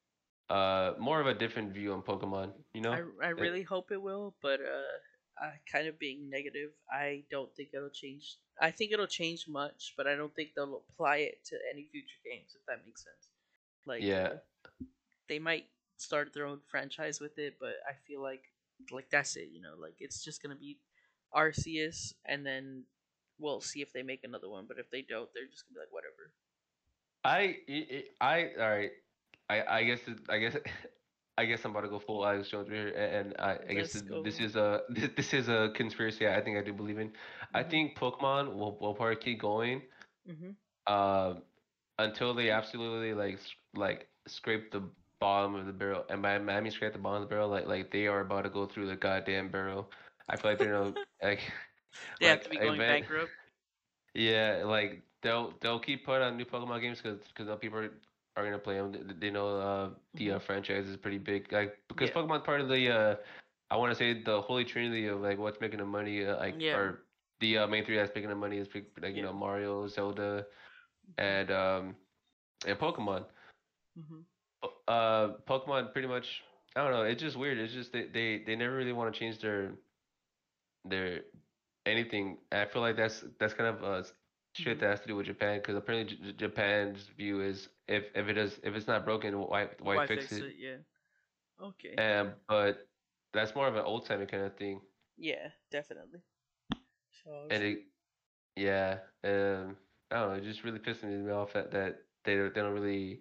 uh more of a different view on Pokemon, you I, know? I It, really hope it will, but uh, I kind of being negative, I don't think it'll change. I think it'll change much, but I don't think they'll apply it to any future games, if that makes sense. Like, yeah, uh, they might start their own franchise with it, but I feel like like that's it. You know, like it's just gonna be Arceus, and then we'll see if they make another one. But if they don't, they're just gonna be like whatever. I I I all right. I I guess it, I guess I guess I'm about to go full Alex Jones here, and I I guess Let's this go. is a this, this is a conspiracy I think I do believe in. I Mhm. think Pokemon will will probably keep going Mhm. um until they absolutely like s- like scrape the bottom of the barrel. And by I mean scrape the bottom of the barrel, like like they are about to go through the goddamn barrel. I feel like they're no like They have to like be going event. bankrupt. Yeah, like they'll they'll keep putting out new Pokemon games because because people are, are gonna play them. They, they know uh, the uh, Mhm. franchise is pretty big. Like because Yeah. Pokemon part of the uh, I want to say the holy trinity of like what's making the money. Uh, like Yeah. or the uh, main three that's making the money is big- like you Yeah. know Mario, Zelda, Mhm. and um and Pokemon. Mhm. Uh, Pokemon pretty much. I don't know. It's just weird. It's just they they, they never really want to change their their anything. I feel like that's that's kind of uh shit Mhm. that has to do with Japan because apparently J- Japan's view is if if it is if it's not broken, why why Why fix fix it? it? Yeah. Okay. And but that's more of an old timey kind of thing. Yeah. Definitely. So. And it yeah, um, I don't know. It just really pisses me off that that they don't, they don't really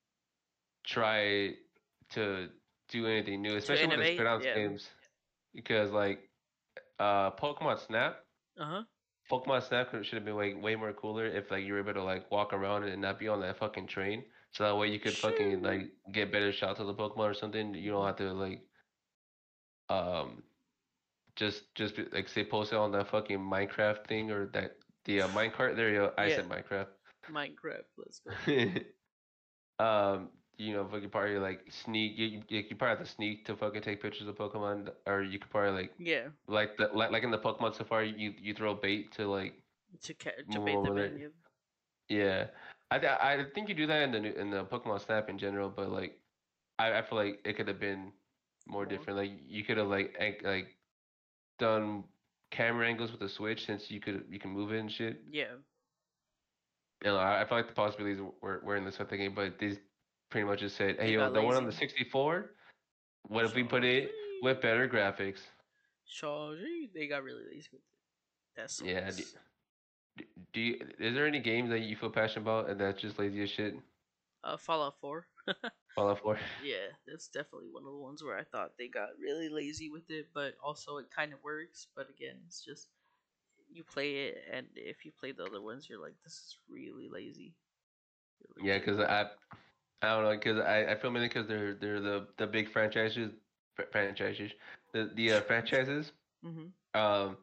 try to do anything new, To especially when they spit innovate. out Yeah. games because like uh Pokemon Snap. Uh huh. Pokemon Snap could- should have been way way more cooler if like you were able to like walk around and not be on that fucking train. So that way you could fucking Shoo. like get better shots of the Pokemon or something. You don't Mhm. have to like um just just be, like say post it on that fucking Minecraft thing or that the uh, minecart. There you go. I Yeah. said Minecraft. Minecraft. Let's go. um, you know, fucking probably like sneak. You, you, you probably have to sneak to fucking take pictures of Pokemon, or you could probably like Yeah. like the like like in the Pokemon Safari, you you throw bait to like To ca- to move 'em bait over them in. there. Yeah. Yeah, I th- I think you do that in the new, in the Pokemon Snap in general, but like I, I feel like it could have been more More. different. Like you could have like ang- like done camera angles with the Switch since you could you can move it and shit. Yeah. And I, I feel like the possibilities were were in this whole thing, but these pretty much just said, hey They yo, got the one on lazy. the sixty-four, what if we put Charge. it with better graphics? Charge. They got really lazy with it. That Yeah. Do, sucks. do you, is there any games that you feel passionate about and that's just lazy as shit? Uh, Fallout Four. Fallout four. Yeah, that's definitely one of the ones where I thought they got really lazy with it, but also it kind of works. But again, it's just you play it, and if you play the other ones, you're like, this is really lazy. You're Yeah, legit. because I I don't know, because I, I feel mainly because they're they're the the big franchises fr- franchises the the uh, franchises Mm-hmm. um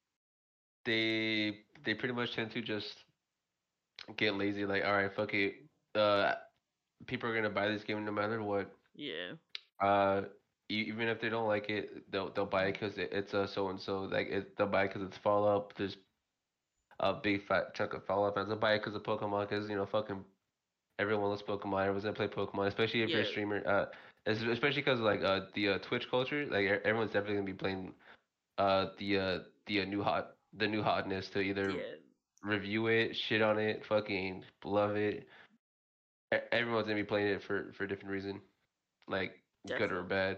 they they pretty much tend to just get lazy like all right fuck it uh people are gonna buy this game no matter what Yeah. uh e- even if they don't like it they'll they'll buy it because it, it's a so and so like it, they'll buy it because it's Fallout. There's a big fat chunk of Fallout fans. They'll buy it because of Pokemon because you know fucking everyone loves Pokemon. Everyone's gonna play Pokemon, especially if you're a Yeah. streamer. Uh, es- especially because like uh the uh, Twitch culture, like e- everyone's definitely gonna be playing uh the uh the uh, new hot the new hotness to either Yeah. review it, shit on it, fucking love it. E- Everyone's gonna be playing it for for a different reason, like good or Definitely. bad.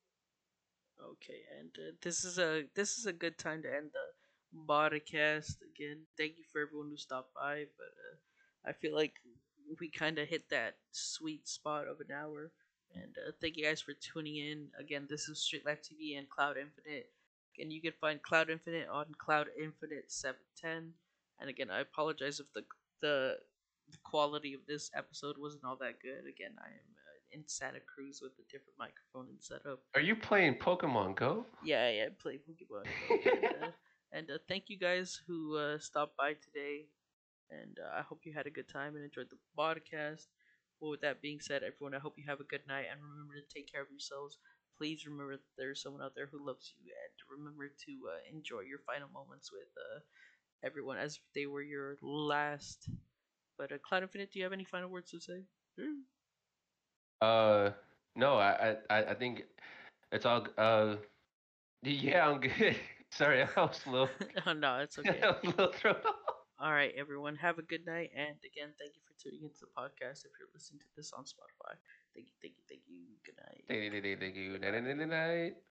Okay, and uh, this is a this is a good time to end the podcast again. Thank you for everyone who stopped by, but uh, I feel like we kind of hit that sweet spot of an hour. And uh, thank you guys for tuning in. Again, this is Street Life T V and Cloud Infinite. And you can find Cloud Infinite on Cloud Infinite seven ten. And again, I apologize if the the the quality of this episode wasn't all that good. Again, I am uh, in Santa Cruz with a different microphone and setup. Are you playing Pokemon Go? Yeah, yeah, play Pokemon Go, and uh, and uh, thank you guys who uh, stopped by today. And uh, I hope you had a good time and enjoyed the podcast. Well, with that being said, everyone, I hope you have a good night and remember to take care of yourselves. Please remember that there's someone out there who loves you, and remember to uh, enjoy your final moments with uh, everyone as if they were your last. But uh, Cloud Infinite, do you have any final words to say? Uh, no, I, I, I think it's all. Uh, yeah, I'm good. Sorry, I was a little, Oh, no, it's I okay. was a little thrown off. All right, everyone, have a good night. And again, thank you for tuning into the podcast. If you're listening to this on Spotify, thank you, thank you, thank you. Good night. Thank you, thank you. Night, Goodbye. night, night, night.